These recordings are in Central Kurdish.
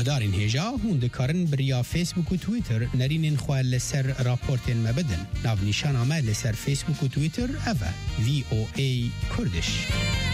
آگاهدارین هجا هوند کارن بریا فیسبوک و تویتر نرینین خواه لسر راپورتین مبدن ناو نیشان آمه لسر فیسبوک و تویتر اوه VOA کردش.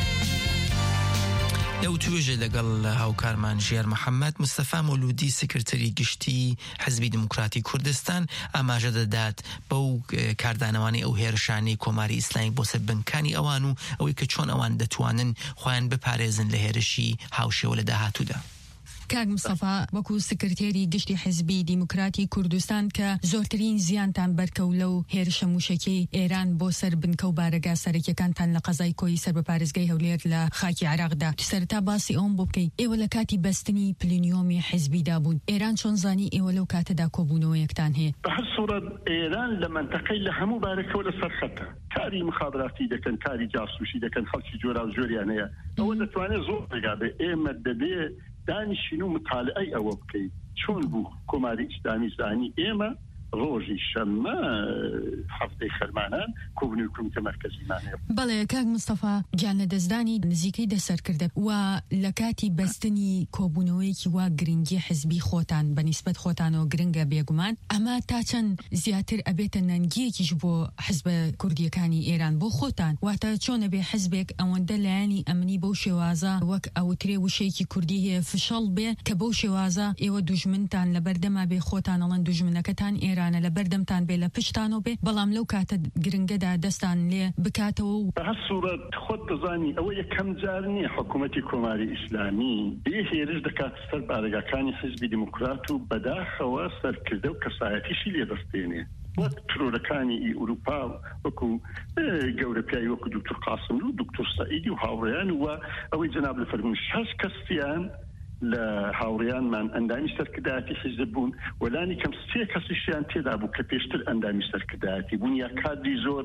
لو توجه لقل هاوكارمان جير محمد مصطفى مولودي سكرتري گشتي حزبي ديمقراطي كردستان اما جددات بو كاردانواني او هيرشاني كوماري اسلامي بو سبنكاني اوانو او كچون اوان دتوانن خوان بپاريزن لهيرشي هاوشي ولدا هاتودا. کاگ مصطفى وەکو سکرتێری گشتی حزبی دیموکراتی کوردستان کە زۆرترین زیانتان بەرکەو لەو هێرشە موشەکەی ئێران بۆ سەر بنکە و بارەگا سەرەکیەکانتان لە قەزای کۆی سەر بە پارێزگای هەولێر لە خاکی عێراقدا سەرەتا باسی ئەوم بۆ بکەین ئێوە لە کاتی بەستنی پلینیۆمی حزبیدا بوون ئێران چۆن زانی ئێوە لەو کاتەدا کۆبوونەوەیەکتان هەیە؟ بەهەر سوورەت ئێران لە منتەقەی لە هەموو بارەکەوە لەسەر خەتە کاری مخابراتی دەکەن کاری جاسووشی دەکەن خەڵکی جۆرا و جۆریان هەیە ئەوە دەتوانێت زۆر ڕێگا بێ ئێمە دەبێ دانیشین و مطالعەی ئەوە بکەیت چۆن بوو کۆماری ئیسلامی زانی ئێمە ڕۆژی شەممە هەفتەی خەرمانان کۆبوونەوەی کۆمیتە مەرکەزیمانەیە. بەڵێ کاک مستەفا گیان لەدەستدانی نزیکەی دەسەر کردە و لە کاتی بەستنی کۆبوونەوەیەکی وا گرنگی حزبی خۆتان بەنیسبەت خۆتانەوە گرنگە بێگومان ئەمە تا چەند زیاتر ئەبێتە نەنگیەکیش بۆ حزبە کوردیەکانی ئێران بۆ خۆتان واتە چۆنە بێ حزبێک ئەوەندە لایەنی ئەمنی بەو شێوازە وەک ئەوترێ وشەیەکی کوردی هەیە فشەڵ بێ کە بەو شێوازە ئێوە دوژمنتان لەبەردەما بێ خۆتان ئەڵەن دوژمنەکەتان ئێرانە لە بەردەمتان بێ لە پشتانەوە بێ بەڵام لەو کاتە گرنگەدا دەستان لێ بکاتەوە و بە هەر سوورەت خۆت دەزانی ئەوە یەکەم جار نییە حکوومەتی کۆماری ئیسلامی بێ هێرش دەکات سەر بارەگاکانی حزبی دیموکرات و بەداخەوە سەرکردە و کەسایەتیشی لێدەستێنێ وەک ترۆرەکانی ئوروپا وەکو گەورە پیاوی وەکو دکتۆر قاسم و دکتۆر سەعیدی و هاوڕێیان و ئەوەی جەناب لە فەرموون 6 کەسیان لە هاوڕێیانمان ئەندامی سەرکردایەتی حیزب بوون وەلانی کەم 3 کەسیشیان تێدا بوو کە پێشتر ئەندامی سەرکردایەتی بوون یا کادری زۆر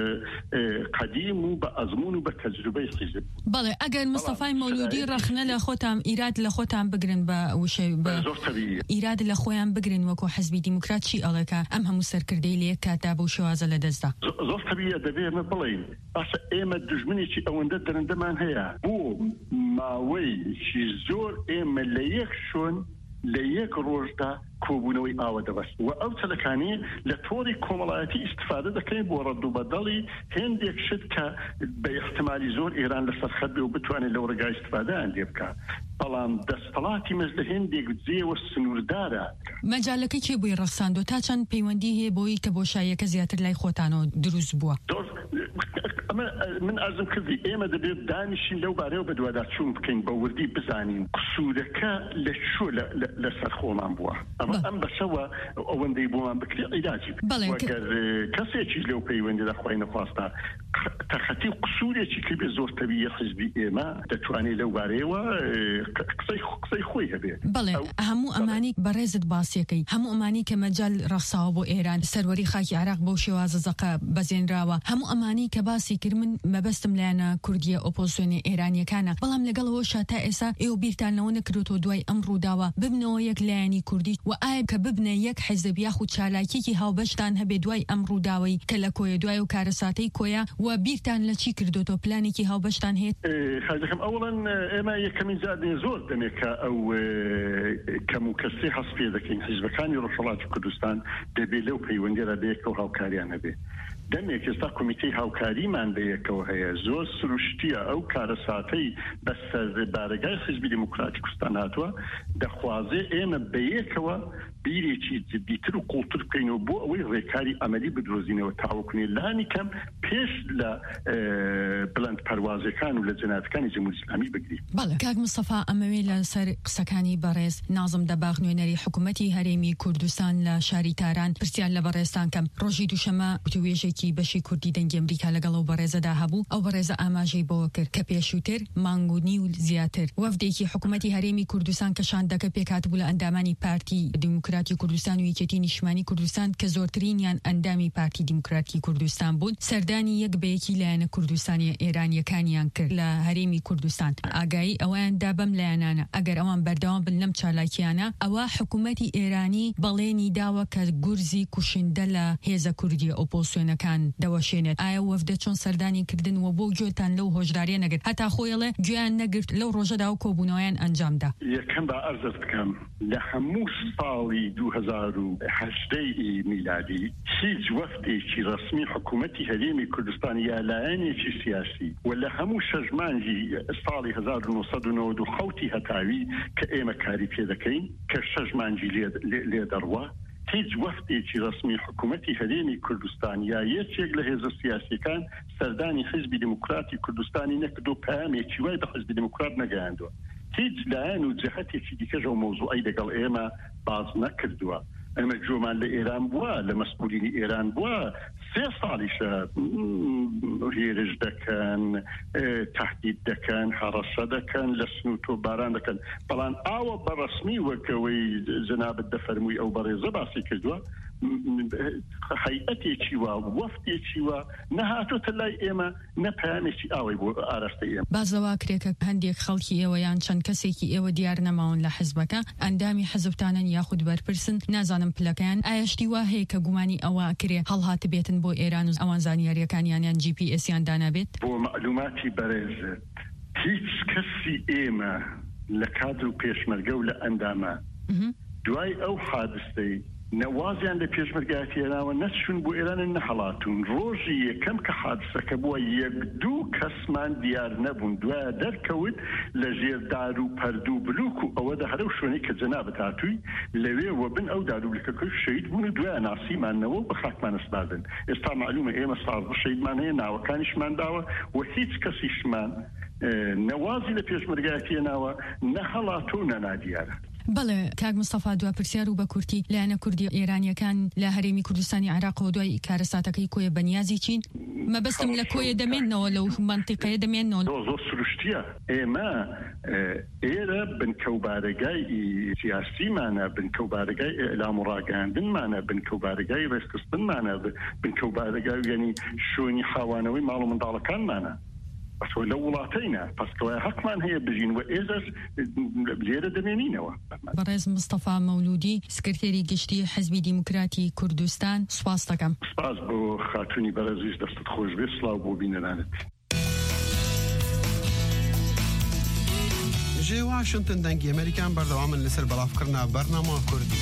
قەدیم و بە ئەزمون و بە تەجروبەی حیزب. بەڵێ ئەگەر مستەفای مەولودی ڕەخنە لە خۆتان ئیراد لە خۆتان بگرن بە وشەی ئیراد لە خۆیان بگرن وەکو حزبی دیموکرات چی ئەڵێکا ئەم هەموو سەرکردەی لێ کاتا بەو شێوازە لە دەستدا زۆر تەبیعیە دەبێ ئێمە بڵێین باشە ئێمە دژمنێکی ئەوەندە دەرەندەمان هەیە بۆ ماوەیەکی زۆر ئێمە لە یەک شۆن لە یەک ڕۆژدا کۆبوونەوەی ئاوە دەبەست و ئەو چەلەکانی لە تۆری کۆمەڵایەتی ئیستفادە دەکەین بۆ ڕەدوبەدەڵی هێندێک شت کە بە احتمالی زۆر ئێران لەسەر خەت بێ و بتوانێت لەو ڕێگای ئیستفادەیان لێ بکات بەڵام دەستەڵاتی مەز لە هێندێک جێوە سنووردارە مەجالەکەی چێ بووی ڕەخساندۆ تا چەند پەیوەندی هەیە بۆی کە بۆشاییەکە زیاتر لای خۆتانەوە دروست بووە من ئەرزم کردی ئێمە دەبێت دانیشین لەو بارەیەوە بە دوواداچوون بکەین بە وردی بزانین قسوورەکە لە چۆ لەسەر خۆمان بووە ئەم بەشەوە ئەوەندەی بۆمان بکری عیلاجی وەگەر کەسێکیش لەو پەیوەندیدا خۆی نەخواستا تەخەتی قسوورێکی کردبێ زۆر تەبیعیە حیزبی ئێمە دەتوانێت لەو بارەیەوە قسەی خۆی هەبێت. بەڵێ هەموو ئەمانی بەڕێزت باسیەکەی هەموو ئەمانی کە مەجال ڕەخساوە بۆ ئێران سەروەری خاکی عێراق بەو شێوازە زەقە بەزێنراوە هەموو ئەمانی کە باسی کرد من مەبەستم لایەنە کوردیە ئۆپۆزیسیۆنی ئێرانیەکانە بەڵام لەگەڵەوە شاتا ئێستا ئێوە بیرتانەوە نەکردوتەوە دوای ئەم ڕووداوە ببنەوە یەک لایەنی کوردی و ئایا کە ببنە یەک حیزب یاخود چالاکیکی هاوبەشتان هەبێ دوای ئەم ڕووداوەی کە لە کۆیە دوای و کارەساتەی کۆیە و بیرتان لە چی کردوتەوە پلانێکی هاوبەشتان هەیە؟ حاجەکەم ئەوڵەن ئێمە یەکەمین جادێ زۆر دەمێت کە ئەو کەم و کەسێ هەست پێ دەکەین حیزبەکانی ڕۆژهەڵاتی کوردستان دەبێت لەو پەیوەندیێدا بەیەکەوە هاوکاریان هەبێ دەمێک ئێستا کۆمیتەی هاوکاریمان بەیەکەوە هەیە زۆر سروشتیە ئەو کارەساتەی بەسەر بارەگای حیزبی دیموکراتی کوردستان هاتووە دەخوازێ ئێمە بەیەکەوە بیرێکی جدیتر و قوڵتر بکەینەوە بۆ ئەوەی ڕێکاری ئەمەلی بدرۆزینەوە تاوەکوێ لانی کەم پێش لە بلند پەروازەکان و لە جەنایەتەکانی جەمهوری ئیسلامی بگرین. بەڵێ کاک مستەفا ئەمەوێ لەسەر قسەکانی بەڕێز نازم دەباغ نوێنەری حکوومەتی هەرێمی کوردستان لە شاری تاران پرسیار لە بەڕێستان کەم ڕۆژی دووشەمە وتوێژێکی بەشی کوردی دەنگی ئەمریکا لەگەڵ ئەو بەڕێزەدا هەبوو ئەو بەڕێزە ئاماژەی بۆوە کرد کە پێشووتر مانگونی و زیاتر وەفدێکی حکوومەتی هەرێمی کوردستان کە شاندەکە پێکات بوو لە ئەندامانی پارتی دیموکرات دیموکراتی کوردستان و یەکێتی نیشتیمانی کوردستان کە زۆرترینیان ئەندامی پارتی دیموکراتی کوردستان بوون سەردانی یەک بەیەکی لایەنە کوردستانی ئێرانیەکانیان کرد لە هەرێمی کوردستان. ئاگایی ئەویان دا بەم لایەنانە ئەگەر ئەوان بەردەوام بن لەم چالاکیانە ئەوە حکوومەتی ئێرانی بەڵێنی داوە کە گورزی کوشندە لە هێزە کوردی ئۆپۆزیسیۆنەکان دەوەشێنێت. ئایا وەفدە چۆن سەردانی کردن و بۆ گوێتان لەو هۆژداریە نەگرت هەتا خۆیڵێ گوێیان نەگرت لەو ڕۆژەدا و کۆبوونەوەیان ئەنجامدا؟ یەکەم بە ئەرزت بکەم لە هەموو ساڵی 2018 میلادی هیچ وەفتێکی ڕسمی حکوومەتی هەرێمی کوردستان یا لایەنێکی سیاسی و لە هەموو شەژمانجی ساڵی 1997 هەتاوی کە ئێمە کاری پێ دەکەین کە شەژمانجی لێ دەڕوە هیچ وەفتێکی ڕسمی حکوومەتی هەرێمی کوردستان یا یەکێک لە هێزە سیاسیەکان سەردانی حیزبی دیموکراتی کوردستانی نەکردو پامێکی وای بە حیزبی دیموکرات نەگەیاندووە. هیچ لایەن و جەهەتێکی دیکەش و مۆزوعی لەگەڵ ئێمە باز نەکردووە. ئەمە جۆمان لە ئێران بووە لە مەسئولینی ئێران بووە 3 ساڵیشە هێرش دەکەن تهدید دەکەن هەڕەشە دەکەن لە سنووت و باران دەکەن بەڵام ئاوە بەڕسمی وەکەوەی جەنابەت دەفەرمووی ئەو بەڕێزە باسی کردووە هەیئەتێکی وە وەفتێکی وە نەهاتۆتە لای ئێمە نەپەیامێکی ئاوەی بۆ ئاراستەی ئێمە. بازەوا کرێکە هەندێک خەڵکی ئێوە یان چەند کەسێکی ئێوە دیار نەماون لە حزبەکە ئەندامی حزبتانن یاخود بەرپرسن نازانم پلەکەیان ئایشتی وا هەیە کە گومانی ئەوە کرێ هەڵهات بێتن بۆ ئێران و ئەوان زانیاریەکانیان GPS یان دانابێت؟ بۆ معلوماتی بەڕێزت هیچ کەسی ئێمە لە کادر و پێشمەرگە و لە ئەندامە دوای ئەو حادثەی نەوازیان لە پێشمەرگایەتی ئێرانەوە نەچوون بۆ ئێران نەهەڵاتون. ڕۆژی یەکەم کە حادثەکە بووە 1-2 کەسمان دیار نەبوون دوایە دەرکەوت لە ژێردار و پەرد و بلوک و ئەوەدا هەرەو شوێنەی کە جەنابەت هاتووی لەوێ وەبن ئەو داروبلکەکەی شەید بوون و دوایە ناسیمانەوە بە خاکمان ئەسپاردن. ئێستا معلومە ئێمە ساڵ شەیدمان هەیە ناوەکانیشمان داوە و هیچ کەسیشمان نەوازی لە پێشمەرگایەتی ناوە نەهەڵاتۆ نەنادیارە. بەڵێ کاک مستەفا دوا پرسیار و بە کورتی لایەنە کوردی ئێرانیەکان لە هەرێمی کوردستانی عێراق و دوای کارەساتەکەی کۆیە بەنیازی چین مەبەستم لە کۆیە دەمێنەوە لەو منتیقەیە دەمێنەوە زۆر سروشتیە. ئێمە ئێرە بنکەوبارەگای سیاسیمانە بنکەوبارەگای ئێلام و ڕاگەاندنمانە بنکەوبارەگای ڕێزکردنمانە بنکەوبارەگای یعنی شوێنی خاوانەوەی ماڵ و منداڵەکانمانە بەسۆ لە وڵاتەینە پسکەوای حەقمان هەیە بژین و ئێزەش لێرە دەمێنینەوە. بەڕێز مستەفا مەولودی سکرتێری گشتی حزبی دیموکراتی کوردستان سوپاس دەکەم. سپاس بۆ خاتونی بەرەزیش دەستت خۆش بێ سڵاو بۆ بینەرانت. جێ واشنتن دەنگی ئەمریکان بەردەوامن لەسەر بەڵافکردنا بەرنامە کوردی.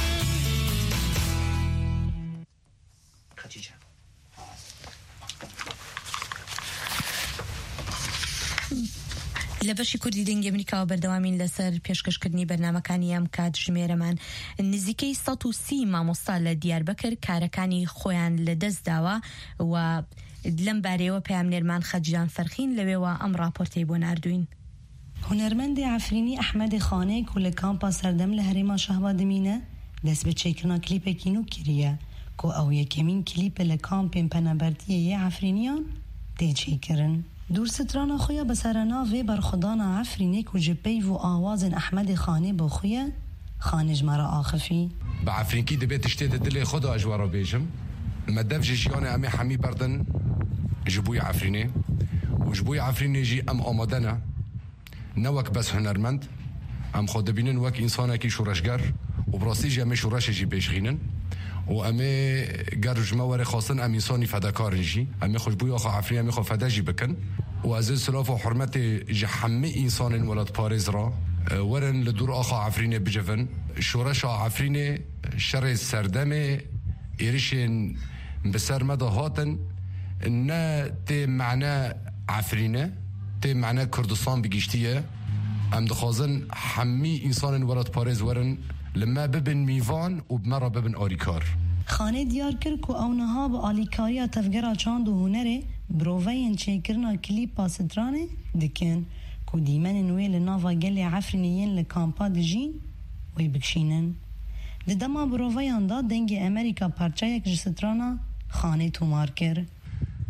لە بەشی کوردی دەنگی ئەمریکاوە بەردەوامین لەسەر پێشکەشکردنی بەرنامەکانی ئەم کات ژمێرەمان نزیکەی 130 مامۆستا لە دیاربەکر کارەکانی خۆیان لەدەست داوە و لەم بارەیەوە پەیامنێرمان خەجیان فەرخین لەوێوە ئەم راپۆرتەی بۆ ناردوین. هونەرمەندی عفرینی ئەحمەدی خانەیەک و لە کامپا سەردەم لە هەرێما شەهبادمینە دەست بە چێکردنا کلیپێکی نو کردیە کۆ ئەو یەکەمین کلیپە لە کامپێن پەنەبەردیە عفرینیان تێچێکردن. دوورسترانا خویا بسرنا و برخدانا عفرینێک و جپەی و ئاوازن ئەحمەدی خانێ بۆ خویە خانێژمارە ئاخفی بە عفرینکی دەبێت شتێتە دلێ خۆدا ئەژوارە بێژم مەدەف ژیانە ئەمێ حەمی بەردن ji بووی عفرینێ و ji بووی عفرینێژی ئەم ئامادەنە نەوەک بەس هونەرمەند ئەم خۆ دەبینن وەک ئینسانێکی شوڕەشگەر و بڕاستیژی ئەمێ شوڕەشێژی پێشخینن و ئەمێ گەرژمە وەرە خواستن ئەم ئینسانی فەدەکارنژی ئەمێ خۆشببووی ئەخۆ عفرین ئەمێ خۆ فەدەژی بکەن و ئەزێ سلاف و حرمەتێ ji hemû ئینسانên welat parêz ra werin li dûr axa Efrînê bicivin şoreşa Efrînê şerê serdemê êrişên bi ser me de hatin ne tê mene Efrînê tê mene Kurdistan bigîştiye em dixwazin hemî ئینسانên welat parêz werin li me bibin mîvan û bi me re bibin alîkar. خانê diyar kir ku ew niha bi alîkariya tevgera çand û hunerê biroveyên çêkirina klîpa stranê dikin ku dîmenên wê li nava gelê Efrînê yên li kampa dijîn wê bikişînin. Di dema biroveyan da dengê Amerîka parçayek ji strana xanê tomar kir.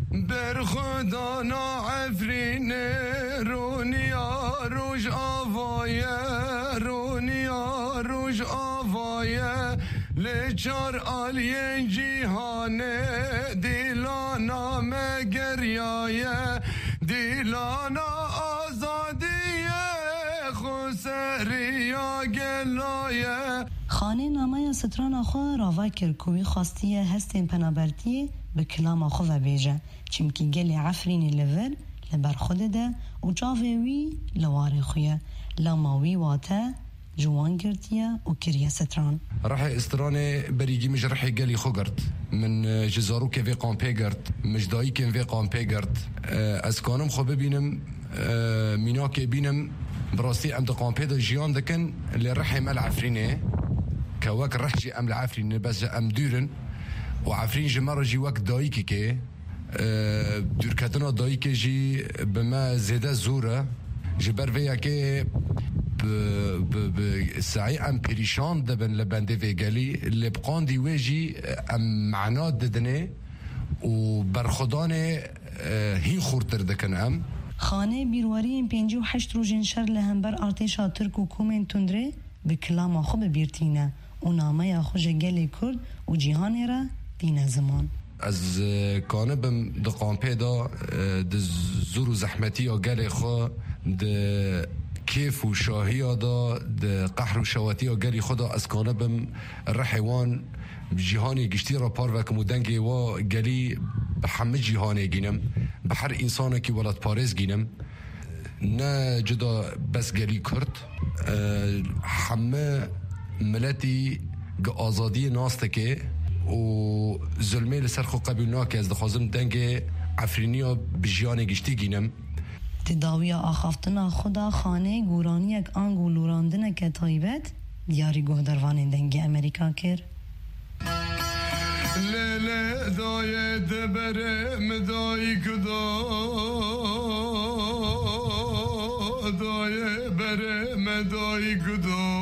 بر خدا نعفرین رونیا روش آوایه رونیا روش آوایه لچار آلیه جیهانه دیلانا مگریایه دیلانا آزادیه خسریا گلایه. خانه نامه ستران آخوا راوه کرکوی خواستیه هستین پنابرتی به کلام آخوا و بیجه چمکی گلی عفرین لور لبر خود ده و جاوی لوار خویه لاماوی واته جوان گرتیه و کریه ستران راح استرانه بریگی مش راح قالي خوغرت من جزارو كيفي قامبي قرت مش داي كيفي قامبي قرت اسكانم خو ببینم مینا که بینم براستی ام قامبي دا جيان دكن اللي راح مال عفرينه كواك راح جي ام العفرينه بس ام دورن وعفرين جمره جي وقت دايكي كي دوركتنا دايكي جي بما زياده زوره جبر ويا كي سعی ام پریشان دبن لبنده ویگلی لبقان دیویجی ام معنا ددنه و برخودان هین خورتر دکن ام خانه بیرواری 58 روزن شر لهمبر ارتشا ترک و کومن تندره به کلام خو ببیرتینه و نامه خو جگل کرد و جهان را دین زمان از کانبم دقام پیدا د زور و زحمتی و گل خو د كيف وشاهية دا قحر وشواتي وقالي خدا اسكانه بم الرحيوان بجيهاني قشتيرا باروكم ودنجي وقالي بحمد جيهاني جينم بحر إنسانك ولد باريس جينم نا جدا بس قالي كرت حمى ملتي آزادي ناستكي و ظلمي لسرخو قبلناك از دخوازم دنجي عفرينيا بجيهاني قشتي جينم تداوی آخافتنا خدا خانه گورانی یک آنگو لوراندن که تایبت دیاری گهدروان دنگی امریکا کر لیلی دای دبره مدای کدا دای بره مدای کدا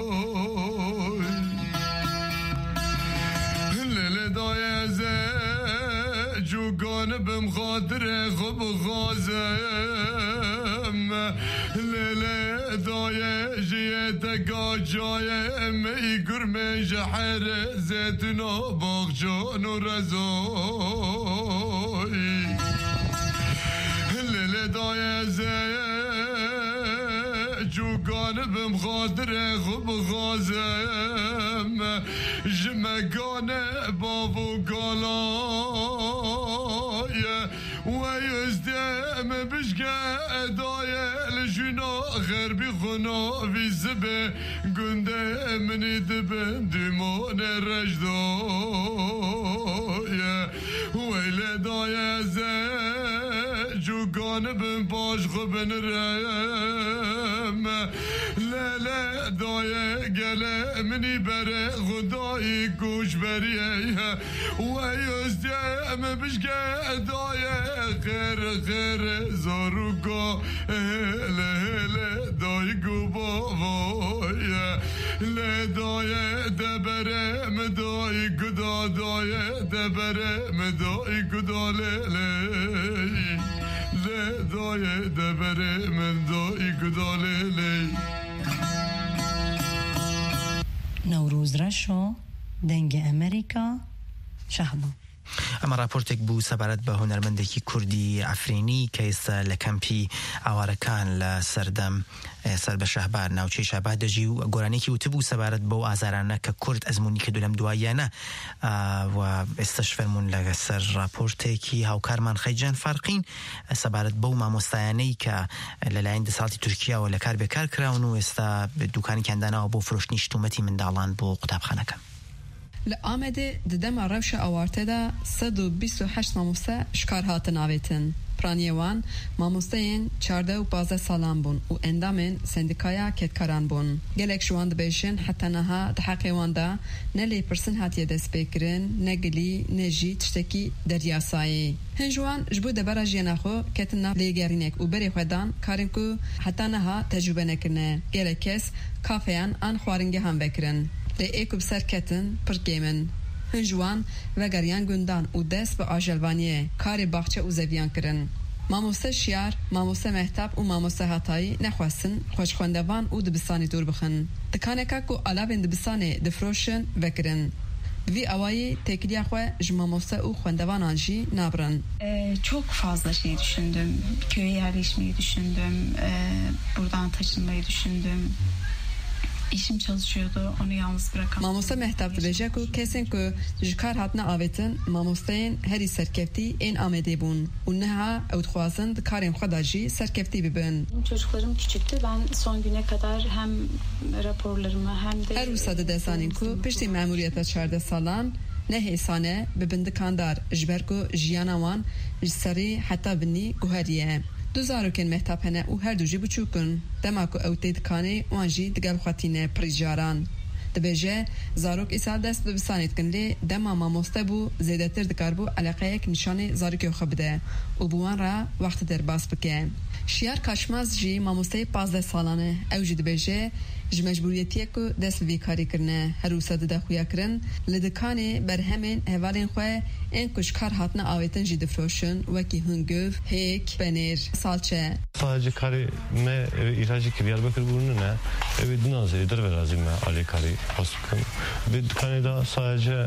لیلی دای زه جوگان بم خاطر خوب غازم لیلی دای جیت گا جای می گرم جحر زیتنا باغجان و رزای لیلی دای زی جوگان بم خاطر خوب غازم جمگان بابو گالای و یزدم بشگه دای لجنا غربی خنا وی زبه گنده منی دبن دیمان رجدای ویل دای زه جوگان بم باش خوبن رم لیل دای گله منی بره خدای گوش بریه و یزدم بشگه دای خیر خیر زاروگا هله هله دای گو بابای لی دای دبره مدای گدا دای دبره مدای گدا لیلی لی دای دبره مدای گدا لیلی نوروز رشو دنگ امریکا شهبا اما راپورتێک بوو سەبارەت بە هونەرمەندێکی کوردی ئەفرینی کە ئێستا لە کەمپی ئاوارەکان لە سەردەم سەر بە شەهبار ناوچەی شەهبار دەژی و گۆرانێکی وتبوو سەبارەت بەو ئازارانە کە کورد ئەزموونی کردو لەم دواییانە و ئێستاش فەرموون لەسەر راپۆرتێکی هاوکارمان خەیجان فارقین سەبارەت بەو مامۆستایانەی کە لەلایەن دەسەڵاتی تورکیاوە لە کار بێکار کراون و ئێستا دوکانێکیان داناوە بۆ فرۆشتنی شتومەتی منداڵان بۆ قوتابخانەکە. لآمده ددم روش آوارته دا 128 ماموسته شکار هاتن آویتن. پرانیوان ماموستهین 14 و 15 سالان بون و اندامین سندیکایا کتکاران بون. گلک شوان دبیشن حتی نها دحقیوان دا نلی پرسن هاتیه دست بکرن نگلی نجی تشتکی دریاسایی. هنجوان جبو دبرا جیناخو کتنا لیگرینک و بری خودان کارن کو حتی نها تجربه نکرنه. گلک کس کافیان آن خوارنگه هم بکرن. لی ایکوب سرکتن پر گیمن. هنجوان وگریان گندان و دست به آجلوانیه کار باغچه و زویان کرن. ماموسته شیار، ماموسته مهتاب و ماموسته هاتایی نخواستن خوشخوندوان و دبستانی دور بخن. دکانه که که علابین دبستانی دفروشن وکرن. وی اوایی تکلیه خواه جماموسته و خوندوان آنجی نابرن. Çok fazla şey düşündüm. Köye yerleşmeyi düşündüm. Buradan taşınmayı düşündüm. İşim çalışıyordu, onu yalnız bırakamam. Mamoste mehtap dibêje ku kesên ku ji kar hatine avêtin mamosteyên herî serkeftî ên Amedê bûn û niha ew dixwazin di karên xwe de jî serkeftî bibin. Çocuklarım küçüktü. Ben son güne kadar hem raporlarımı hem de... Her wisa didezanîn ku piştî memûriyeta 14 salan nehêsane bibin dikandar ji ber ku jiyana wan ji serî heta binî guheriye. دو زارokên mehtap hene û her du jî biçûkin. Dema ku ew tê dikanê wan jî digel xwetîne prizjaran. Dibêje zarok îsal dest bi bisanê dikin lê dema mamoste bû zêdetir dikarbû eleqeyek nîşanê zarokê xwe bide û bi wan re wextê derbas bike. Şiyar Kaçmaz jî mamosteyê 15 salan e. Ew jî dibêje ji mecburiyetiyê ku dest bi vî karî kirine her wisa dide xuya kirin li dikanê berhemên hevalên xwe ên ku ji kar hatine avêtin jî difroşin wekî hûngûv, hêk, penêr, salçe. Sadece karı me ihracı ki Diyarbakır burnu ne? Evet dinazı derverazi me ali karı pasukun. Bir dükkanı sadece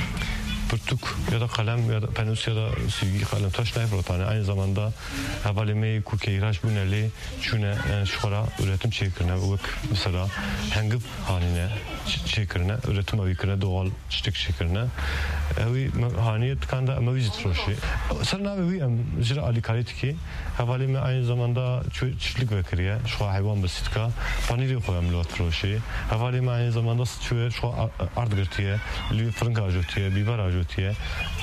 pırtuk ya da kalem ya da penus ya da silgi kalem taş ne yapıyorlar? Aynı zamanda havalime kuke ihraç bu neli şune şura üretim çekirne ve mesela hangıp haline çekirne üretim avikirne doğal çiçek çekirne evi haniyet kanda ama vizit roşi. Sana evi zira ali kalit ki havalime aynı zamanda çiftlik vekiriye şu hayvan basitka paniri koyam lot roşi. Havalime aynı zamanda şu ardgırtiye, lü fırın ajotiye, biber ajotiye,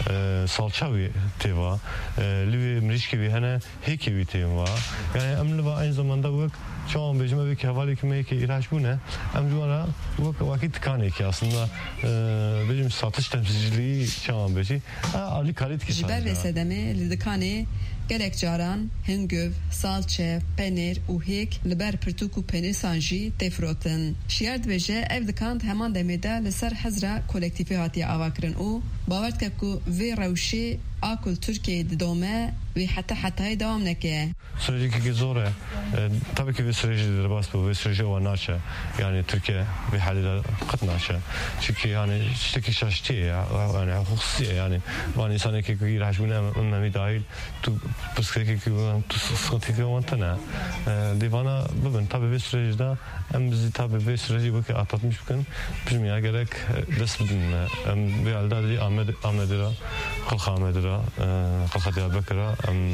salçavi teva, lü mrişkevi hene hekevi teva. Yani amlı aynı zamanda bu çoğun becime bir havale kime ki ihraç bu ne? Amcumara vakit kanı ki aslında bizim satış temsilciliği çoğun beci ali kalit ki. Jiber ve sedeme lidikane gerek caran, hengöv, salçe, penir û hêk li ber pirtûk û penîsan jî têfirotin. Şiyar dibêje ev dikand heman demê de li ser hezra kolektîfê hatiye avakirin û bawer dike ku vê rewşê a Türkiye'ye didome ve hatta devam neke. Süreci ki zor e. Tabii ki bir sürecidir bas bu. Bir süreci o naçe. Yani Türkiye bir halde kat naçe. Çünkü yani işte şaştı ya. Yani hukusi yani. Van insanı ki ihraç buna önemli dahil. Tu psikolojik ki tu sıkıntı ki vantana. Divana bugün tabii bir süreçte hem bizi tabii bir süreci bu ki atlatmış bugün. Bizim ya gerek ders bilme. Bir halde de Ahmed'e خلق Ahmed'e خلق Diyarbakır'a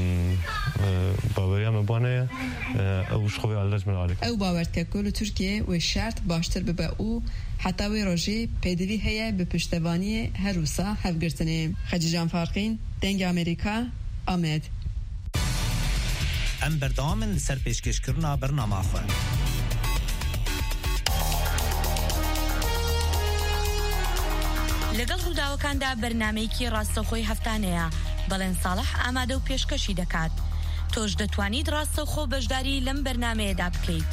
باوریا مبانه او شخوی علت من عليك او باور تکل ترکیه و شرط باشتر ببه او حتی و روژه پیدوی هیا به پشتوانی هر روسا هفگرتنه. خجیجان فارقین دنگ امریکا آمد ام بردامن لسر پیشکش کرنا برنامه خواه لەگەڵ ڕووداوەکاندا بەرنامەیەکی ڕاستەوخۆی هەفتانەیە بەڵێن ساڵح ئامادە و پێشکەشی دەکات. تۆش دەتوانیت ڕاستەوخۆ بەشداری لەم بەرنامەیەدا بکەیت.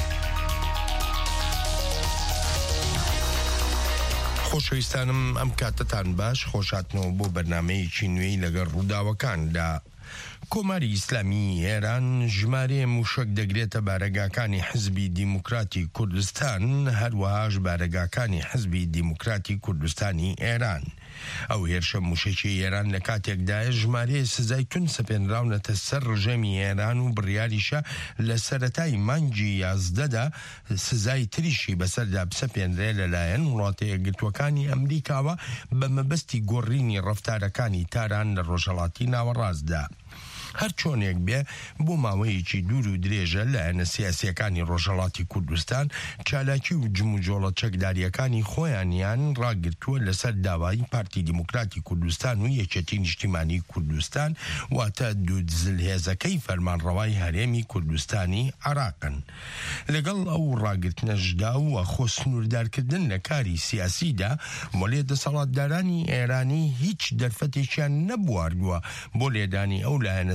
خۆشەویستانم ئەم کاتتان باش خۆشاتنەوە بۆ بەرنامەیەکی نوێی لەگەڵ ڕووداوەکاندا. کۆماری ئیسلامی ئێران ژمارەیە موشک دەگرێتە بارەگاکانی حزبی دیموکراتی کوردستان هەروەهاش بارەگاکانی حزبی دیموکراتی کوردستانی ئێران. ئەو هێرشە موشەکی ئێران لە کاتێکدایە ژمارەیە سزای تون سەپێنراونەتە سەر ڕژەمی ئێران و بڕیاریشە لە سەرەتای مانگی 11دا سزای تریشی بەسەردا بسەپێنرێ لەلایەن وڵاتە یەکگرتووەکانی ئەمریکاوە بە مەبەستی گۆڕینی ڕەفتارەکانی تاران لە ڕۆژهەڵاتی ناوەڕاستدا. هەر چۆنێک بێ بۆ ماوەیەکی دوور و درێژە لایەنە سیاسیەکانی ڕۆژهەڵاتی کوردستان چالاکی و جموجۆڵە چەکداریەکانی خۆیانیان ڕاگرتووە لەسەر داوای پارتی دیموکراتی کوردستان و یەکێتی نیشتیمانی کوردستان واتە دوو دزلهێزەکەی فەرمانڕەوای هەرێمی کوردستانی عێراقن. لەگەڵ ئەو ڕاگرتنەشدا و خۆ سنووردارکردن لە کاری سیاسیدا بۆ لێ دەسەڵاتدارانی ئێرانی هیچ دەرفەتێکیان نەبواردووە بۆ لێدانی ئەو لایەنە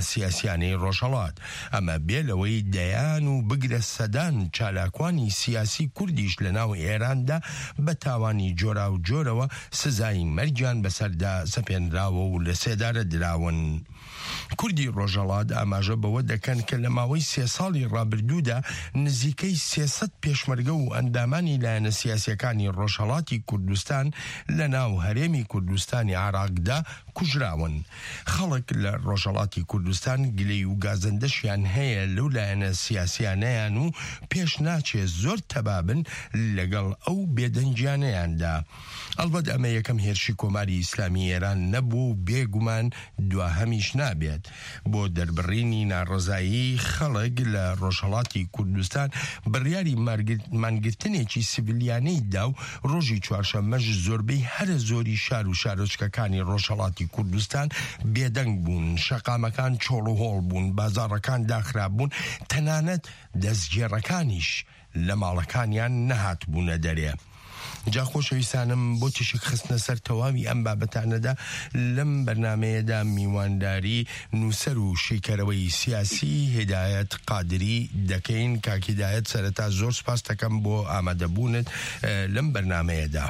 سیاسیانەی ڕۆژهەڵات ئەمە بێلەوەی دەیان و بگرە سەدان چالاکوانی سیاسی کوردیش لە ناو ئێراندا بە تاوانی جۆرا و جۆرەوە سزای مەرجیان بەسەردا سەپێنراوە و لە سێدارە دراون. کوردی ڕۆژهەڵات ئاماژە بەوە دەکەن کە لە ماوەی 3 ساڵی ڕابردوودا نزیکەی 300 پێشمەرگە و ئەندامانی لایەنە سیاسیەکانی ڕۆژهەڵاتی کوردستان لە ناو هەرێمی کوردستانی عێراقدا کوژراون. خەڵک لە ڕۆژهەڵاتی کوردستان گلەی و گازەندەشیان هەیە لەو لایەنە سیاسیانەیان و پێش ناچێ زۆر تەبابن لەگەڵ ئەو بێدەنگیانەیاندا. ئەلبەت ئەمە یەکەم هێرشی کۆماری ئیسلامی ئێران نەبوو و بێگومان دواهەمیش نابێت. بۆ دەربڕینی ناڕەزایی خەڵک لە ڕۆژهەڵاتی کوردستان بڕیاری مانگرتنێکی سیڤیلیانەی دا و ڕۆژی چوارشەممەش زۆربەی هەرە زۆری شار و شارۆچکەکانی ڕۆژهەڵاتی کوردستان بێدەنگ بوون، شەقامەکان چۆڵ و هۆڵ بوون، بازاڕەکان داخراب بوون، تەنانەت دەستگێڕەکانیش لە ماڵەکانیان نەهات بوونە دەرێ. جا خۆشەویستانم بۆ تشک خستنە سەر تەواوی ئەم بابەتانەدا لەم بەرنامەیەدا میوانداری نووسەر و شیکەرەوەی سیاسی هدایەت قادری دەکەین. کاک هدایەت سەرەتا زۆر سپاس دەکەم بۆ ئامادەبوونت لەم بەرنامەیەدا.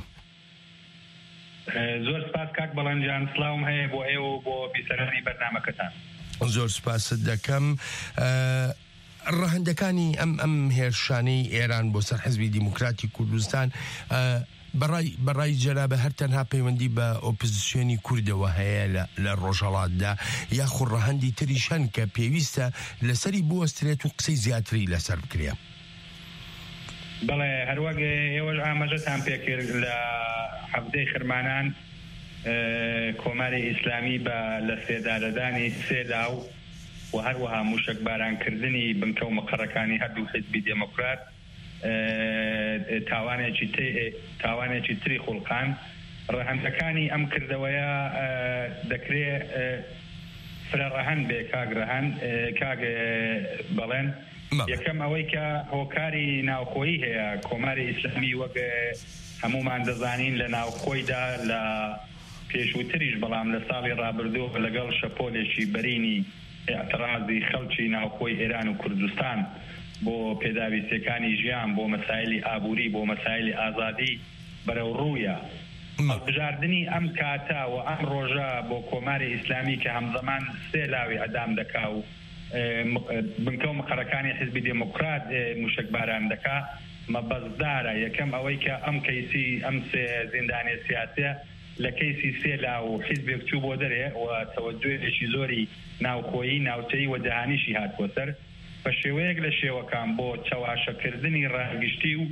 زۆر سپاس کاک بەڵەنجان، سڵاوم هەیە بۆ ئێوە و بۆ بیسەرانی بەرنامەکەتان. زۆر سپاست دەکەم. ڕەهەندەکانی ئەم هێرشانەی ئێران بۆ سەر حزبی دیموکراتی کوردستان بەڕای جەرابە هەر تەنها پەیوەندی بە ئۆپۆزیسیۆنی کوردەوە هەیە لە ڕۆژهەڵاتدا، یاخود ڕەهەندی تریشان کە پێویستە لەسەری بوەسترێت و قسەی زیاتری لەسەر بکرێ. بەڵێ هەروەک ئێوەش ئاماژەتان پێکرد لە هەفتەی خرمانان کۆماری ئیسلامی بە لە سێدارەدانی سێدا و هەروەها موشک بارانکردنی بنکە و مەقەڕەکانی هەردوو حیزبی دموکرات تاوانێکی تری خوڵقان. ڕەهەندەکانی ئەم کردەوەیە دەکرێت فرەڕەهەند بێ کاگ بەڵێن. یەکەم ئەوەی کە هۆکاری ناوخۆیی هەیە. کۆماری ئیسلامی وەک هەمومان دەزانین لە ناوخۆیدا لە پێشووتریش بەڵام لە ساڵی ڕابردوو لەگەڵ شەپۆلێکی بەرینی اعتراضی خەڵکی ناوخۆی ئێران و کوردستان بۆ پێداویستەکانی ژیان، بۆ مەسایلی ئابووری، بۆ مەسایلی ئازادی بەرەو ڕوویە. بژاردننی ئەم کاتە و ئەم ڕۆژە بۆ کۆماری ئیسلامی کە هەمزەمان سێ لاوی ئەدام دەکا و بنکە و مەقەڕەکانی حیزبی دموکرات موشک باران دەکا مەبەستدارە. یەکەم ئەوەی کە ئەم کەیسی ئەم زیندانێ سیاسیە لە کەیسی سێلا و حیزبێک چوو بۆ دەرێ و تەوەجۆیەکی زۆری ناوخۆیی ناوچەی و جەهانیشی هاتووە سەر بە شێوەیەک لە شێوەکان بۆ چاواشەکردنی ڕاگشتی و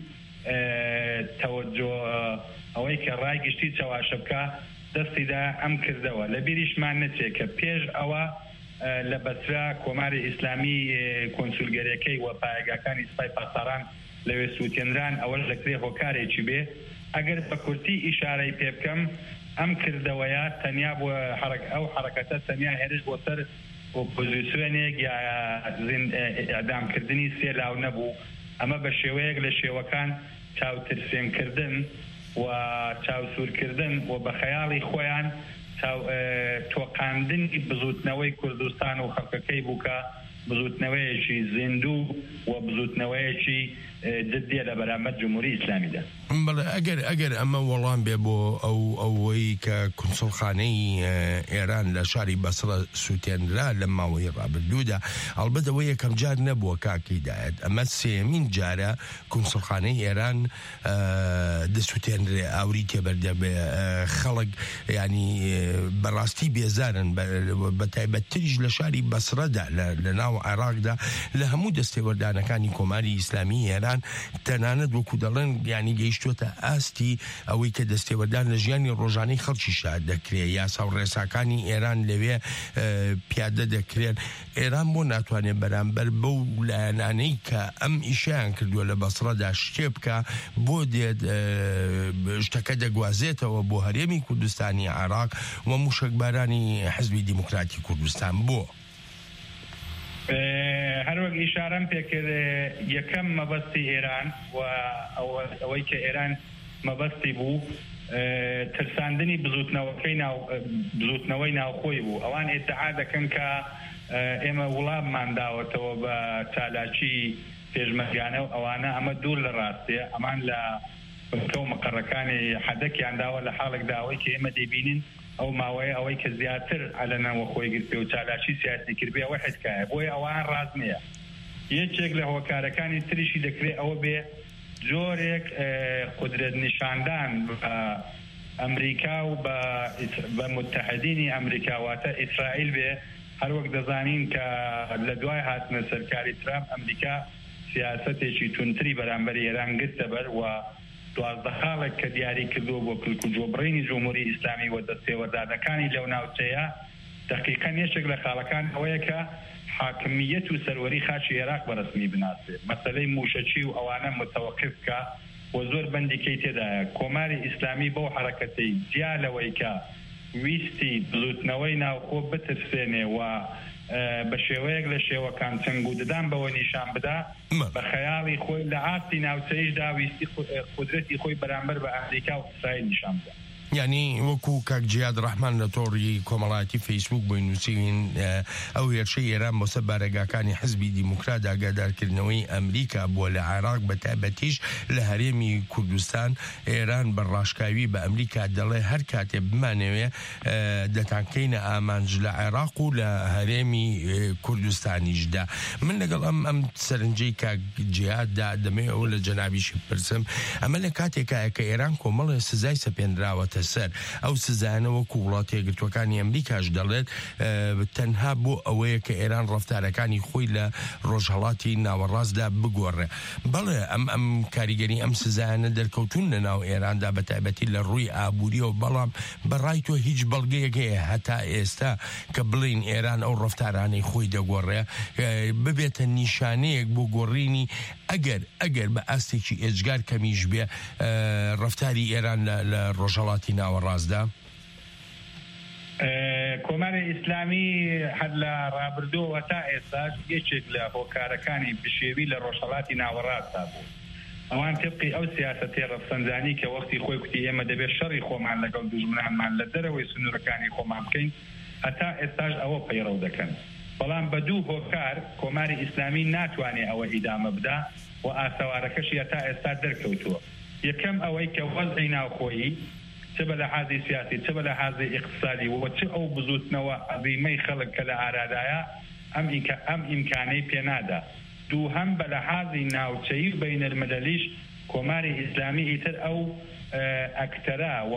تەوەجۆ ئەوەی کە ڕاگشتی چاواشە بکە دەستیدا ئەم کردەوە. لە بیریشمان نەچێت کە پێش ئەوە لە بەسرا کۆماری ئیسلامی کۆنسولگەرەکەی و پایگاکانی سپای پاسەران لەوێ سووتێنران ئەوە دەکرێت هۆکارێکی بێ. ئەگەر بە کورتی ئیشارەی پێ بکەم ئەم کردەوەیە تەنیا بۆ ئەو حرەکەتە تەنیا هێرش بۆ سەر ئۆپۆزیسیۆنێک یا ئەدامکردنی سێلاو نەبوو. ئەمە بە شێوەیەک لە شێوەکان چاوترسێنکردن و چاوسوورکردن و بە خەیاڵی خۆیان تۆقاندنی بزوتنەوەی کوردستان و خەڵکەکەی بووکە بزوتنەوەیەکی زیندوو و بزوتنەوەیەکی جدیە لە بەرامبەر جمهوری ئیسلامیدا. بەڵێ ئەگەر ئەمە وەڵام بێ بۆ ئەوەی کە کونسڵخانەی ئێران لە شاری بەسڕە سووتێنرا لە ماوەی ڕابردوودا، ئەڵبەت ئەوە یەکەم جار نەبووە کاکی هیدایەت، ئەمە سێمین جارە کونسڵخانەی ئێران دەسووتێنرێ، ئاوری تێبەردە بێ، خەڵک ینی بەڕاستی بێزارن بە تایبەتتریش لە شاری بەسڕەدا لە ناو عێراقدا لە هەموو دەستێوەردانەکانی کۆماری ئیسلامی ئێران تەنانەت وەکو دەڵێن ینی گەیشتوتە ئاستی ئەوەی کە دەستێوەردان لە ژیانی ڕۆژانەی خەڵکیشا دەکرێت، یاسا و ڕێساکانی ئێران لەوێ پیادە دەکرێن. ئێران بۆ ناتوانێت بەرامبەر بەو لایەنانەی کە ئەم ئیشیان کردووە لە بەسڕەدا شتێ بکە، بۆ دێت شتەکە دەگوازێتەوە بۆ هەرێمی کوردستانی عێراق و موشکبارانی حزبی دیموکراتی کوردستان. بۆ هەروەک ئیشارەم پێکرد یەکەم مەبەستی ئێران و ئەوەی کە ئێران مەبەستی بوو ترساندنی بزوتنەوەی ناوخۆی بوو. ئەوان ئێدعا دەکەن کە ئێمە وڵاممان داوەتەوە بە چالاکی پێشمەرگانە و ئەوانە ئەمە دوور لە ڕاستیە. ئەمان لە کەو مەقەڕەکانی حەدەکیان داوە لە حاڵێکدا ئەوەی کە ئێمە دەبینین ئەو ماوەیە ئەوەی کە زیاتر ئەلەنەوە خۆی گرتێ و چالاکی سیاسی کردبێ ئەوە حیدکایە بۆی ئەوان ڕاز نییە. یەکێک لە هۆکارەکانی تریشی دەکرێت ئەوە بێ جۆرێک قدرت نیشاندان ئەمریکا و بە متحدینی ئەمریکا واتە ئیسرائیل بێ. هەروەک دەزانین کە لە دوای هاتنە سەرکاری ترامپ ئەمریکا سیاسەتێکی تونتری بەرامبەر ئێران گرتە بەر و 12 خاڵێک کە دیاری کردو بۆ کلکوجۆبڕینی جمهوری ئیسلامی و دەستێوەردادەکانی لەو ناوچەیە دقیقاً یەکێک لە خاڵەکان ئەوەیە کە حاکمیت و سەروەری خاچی عێراق بەرەسمی بناسێت. مەسەلەی موشەچی و ئەوانە متەوەقف کە و زۆر بەندیکەی تێدایە. کۆماری ئیسلامی بەو حرەکەتەی جیا لەوەی کە ویستی بزوتنەوەی ناوخۆ بترسێنێ و بە شێوەیەک لە شێوەکان چەنگ و ددان بەوە نیشان بدا بە خەیاڵی خۆی لە ئاستی ناوچەیشدا ویستی قودرەتی خۆی بەرامبەر بە ئەمریکا و ئیسرائیل نیشان بدا. یعنی وەکو کاک جیاد ڕەحمان لە تۆڕی کۆمەڵایەتی فەیسبوک بۆی نووسین ئەو هێرشەی ئێران بۆ سەر بارەگاکانی حزبی دیموکرات ئاگادارکردنەوەی ئەمریکا بووە لە عێراق بە تایبەتیش لە هەرێمی کوردستان. ئێران بە ڕاشکاوی بە ئەمریکا دەڵێ هەر کاتێ بمانەوێ دەتانکەینە ئامانج لە عێراق و لە هەرێمی کوردستانیشدا. من لەگەڵ ئەم سەرنجەی کاک جیاددا دەمێ ئەو لە جەنابیشی پرسم ئەمە لە کاتێکایە کە ئێران کۆمەڵە سزای سەپێنراوەتە سەر ئەو سزانە وەکو وڵاتی یەکگرتووەکانی ئەمریکاش دەڵێت تەنها بۆ ئەوەیە کە ئێران ڕەفتارەکانی خۆی لە ڕۆژهەڵاتی ناوەڕاستدا بگۆڕێ. بەڵێ ئەم کاریگەری ئەم سزانە دەرکەوتون لە ناو ئێراندا بە تایبەتی لە ڕووی ئابووریەوە. بەڵام بەڕای تۆ هیچ بەڵگەیەک هەیە هەتا ئێستا کە بڵین ئێران ئەو ڕەفتارانەی خۆی دەگۆڕێ ببێتە نیشانەیەک بۆ گۆڕینی ئەگەر بە ئاستێکی ئێجگار کەمیش بێ ڕەفتاری ئێران لە ڕۆژهەڵاتی ناوەڕاستدا؟ کۆماری ئیسلامی هەر لە ڕابردووەوە تا ئێستاش یەکێک لە هۆکارەکانی بشێوی لە ڕۆژهەڵاتی ناوەڕاستدا بوو. ئەوان تبقی ئەو سیاسەتی ڕەفسەنجانی کە وەختی خۆی کوتی ئێمە دەبێت شەڕی خۆمان لەگەڵ دوژمنانمان لە دەرەوەی سنوورەکانی خۆمان بکەین هەتا ئێستاش ئەوە پەیڕەو دەکەن. بەڵام بە دوو هۆکار کۆماری ئیسلامی ناتوانێت ئەوە ئیدامە بدا و ئاسەوارەکەشی هەتا ئێستا دەرکەوتووە. یەکەم ئەوەی کە وەزعی ناوخۆیی چ بە لەحاظی سیاسی چ بە لەحاظی اقتصادی و چ ئەو بزوتنەوە عەزیمەی خەڵک کە لە ئارادایە ئەم ئیمکانەی پێنادا. دووهەم بە لەحاظی ناوچەیی و بەینەلمەلەلیش کۆماری ئیسلامی ئیتر ئەو ئەکتەرا و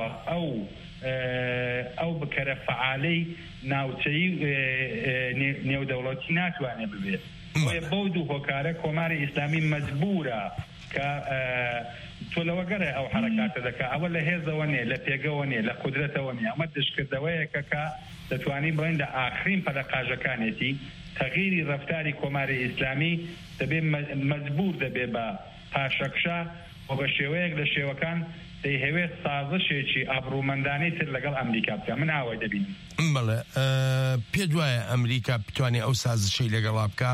ئەو بکەرە فعالەی ناوچەیی نێودەوڵەتی ناتوانێت ببێت. بەو دوو هۆکارە کۆماری ئیسلامی مەجبورە کە تۆ لەوەگەرە ئەو حرەکاتە دەکات ئەوە لە هێزەوە نیە لە پێگەوە نیە لە قودرەتەوە نیە. ئەمە دشکردەوەیەکە کە دەتوانین بڵێن لە ئاخرین پەلەقاژەکانێتی تەغییری ڕەفتاری کۆماری ئیسلامی دەبێت مەجبور دەبێت بە پاشەکشە و بە شێوەیەک لە شێوەکان دەیهەوێت سازشێکی ئابرومەندانەی تر لەگەڵ ئەمریکا بکە. من ئاوای دەبینم. بەڵێ پێ دوایە ئەمریکا بتوانێت ئەو سازشەی لەگەڵا بکە؟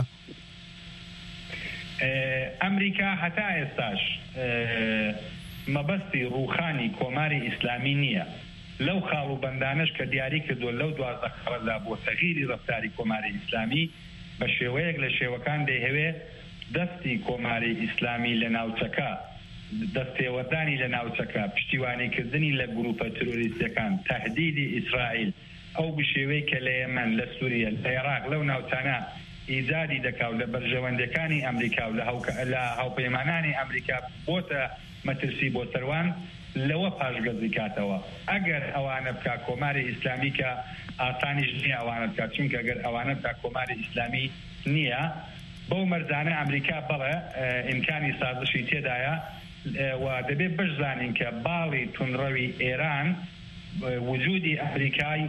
ئەمریکا هەتا ئێستاش مەبەستی ڕووخانی کۆماری ئیسلامی نییە. لەو خاڵ و بەندانش کە دیاری کردووە لەو 12 خاڵدا بۆ تەغییری ڕەفتاری کۆماری ئیسلامی بە شێوەیەک لە شێوەکان دەیهەوێت دەستی کۆماری ئیسلامی لە ناوچەکە دەستێوەردانی لە ناوچەکە پشتیوانیکردنی لە گروپە تروریستەکان تهدیدی ئیسرائیل ئەو بشێوەی کە لە یەمەن لە سووریا لە عێراق لەو ناوچانە ئیجادی دەکاو لە بەرژەوەندەکانی ئەمریکا و لە هاوپەیمانانی ئەمریکا بۆتە مەترسی بۆ سەروان لەوە پاشگەزی کاتەوە. ئەگەر ئەوانە بکە کۆماری ئیسلامی کە ئاسانیش نییە ئەوانە بکات چونکە ئەگەر ئەوانە بکە کۆماری ئیسلامی نییە بەو مەرزانە ئەمریکا بەڵێ ئیمکانی سازشی تێدایە و دەبێت بشزانین کە باڵی تونڕەوی ئێران وجودی ئەمریکای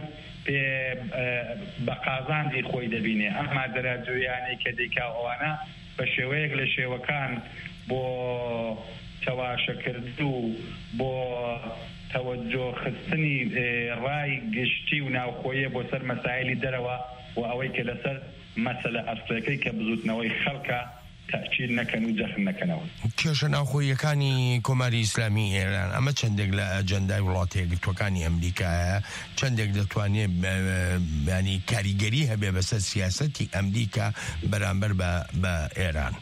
بە قازاندی خۆی دەبینێ. ئەمما دەراجویانی کە دیکا ئەوانە بە شێوەیەک لە شێوەکان بۆ تەواشەکرد و بۆ تەوەجۆ خستنی ڕای گشتی و ناوخۆیە بۆ سەر مەسایلی دەرەوە و ئەوەی کە لەسەر مەسەلە ئەسڵەکەی کە بزوتنەوەی خەڵکە تاکید نەکەن و جەخن نەکەنەوە. کێشە ناوخۆیەکانی کۆماری ئیسلامی ئێران ئەمە چەندێک لە ئەجەندای وڵاتە یەکگرتووەکانی ئەمریکایە، چەندێک دەتوانێت ینی کاریگەری هەبێ بەسەر سیاسەتی ئەمریکا بەرامبەر بە ئێران.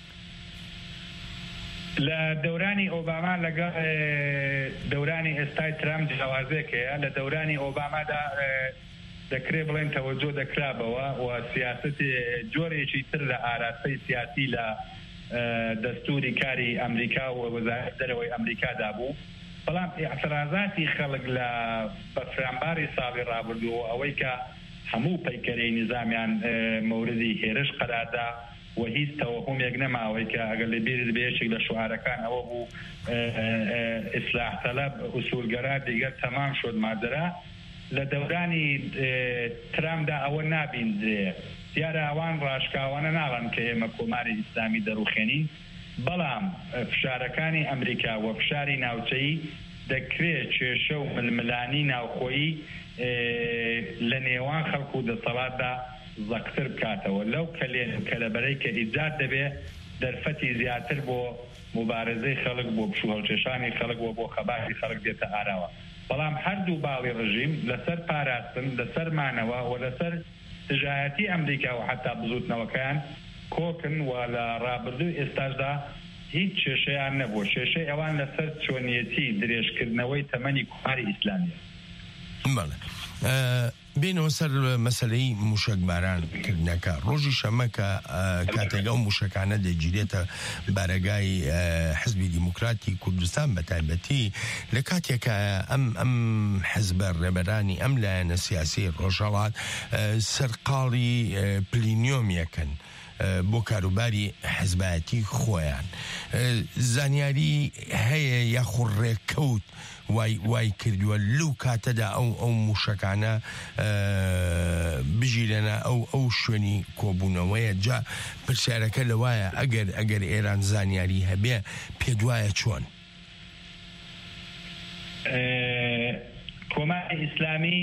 لە دەورانی ئۆباما لەگەڵ دەورانی ئێستای ترامپ جیاوازێکەیە. لە دەورانی ئۆبامادا دەکرێت بڵێن تەوەجۆ دەکرابەوە و سیاسەتی جۆرێکی تر لە ئاراستەی سیاسی لە دەستوری کاری ئەمریکا و وەزارەت دەرەوەی ئەمریکادا بوو. بەڵام ئاعترازاتی خەڵک لە بەفرامباری ساڵی ڕابردووە ئەوەی کە هەموو پەیکەرەی نظامیان مەوردی هێرش قەراردا و هیچ تەوەهومێک نەماوەی کە ئەگەر لە بیرت بێشێک لە شوعارەکان ئەوە بوو ئیسلاح تەلەب ئوسولگەرا دیگەر تەمام شد مادەرە. لە دەورانی ترامدا ئەوە نابیندرێ. دیارە ئەوان ڕاشکاوانە ناڵن کە ئێمە کۆماری ئیسلامی دەڕوخێنین، بەڵام فشارەکانی ئەمریکا و فشاری ناوچەیی دەکرێت کێشە و ململانی ناوخۆیی لە نێوان خەڵک و دەسەڵاتدا زەقتر بکاتەوە. لەو کە لەبەرەی کە ئیجاد دەبێت دەرفەتی زیاتر بۆ مبارزەی خەڵک، بۆ پشوهەڵکێشانی خەڵک و بۆ خەباتی خەڵک دێتە ئاراوە. بەڵام هەردوو باڵی ڕژیم لەسەر پاراستن، لەسەر مانەوە و لەسەر دژایەتی ئەمریکا و حتا بزوتنەوەکان کۆکن و لە ڕابردوو ئێستاشدا هیچ کێشەیان نەبووە. کێشەی ئەوان لەسەر چۆنیەتی درێژکردنەوەی تەمەنی کۆماری ئیسلامیە. بینەوە سەر مەسلەی موشکبارانکردنەکە. ڕۆژی شەمەکە کاتێک ئەو موشکانە دەگیرێتە بارەگای حزبی دیموکراتی کوردستان بە تایبەتی لە کاتێکە ئەم حزبە ڕێبەرانی ئەم لایەنە سیاسی ڕۆژهەڵات سەرقاڵی پلینیۆمیەکەن بۆ کاروباری حزبایەتی خۆیان. زانیاری هەیە یاخۆ ڕێککەوت وای کردووە لەو کاتەدا ئەو موشکانە بژیرەنە ئەو شوێنی کۆبوونەوەیە. جا پرسیارەکە لەوایە ئەگەر ئێران زانیاری هەبێ پێدوایە چۆن؟ کۆماری ئیسلامی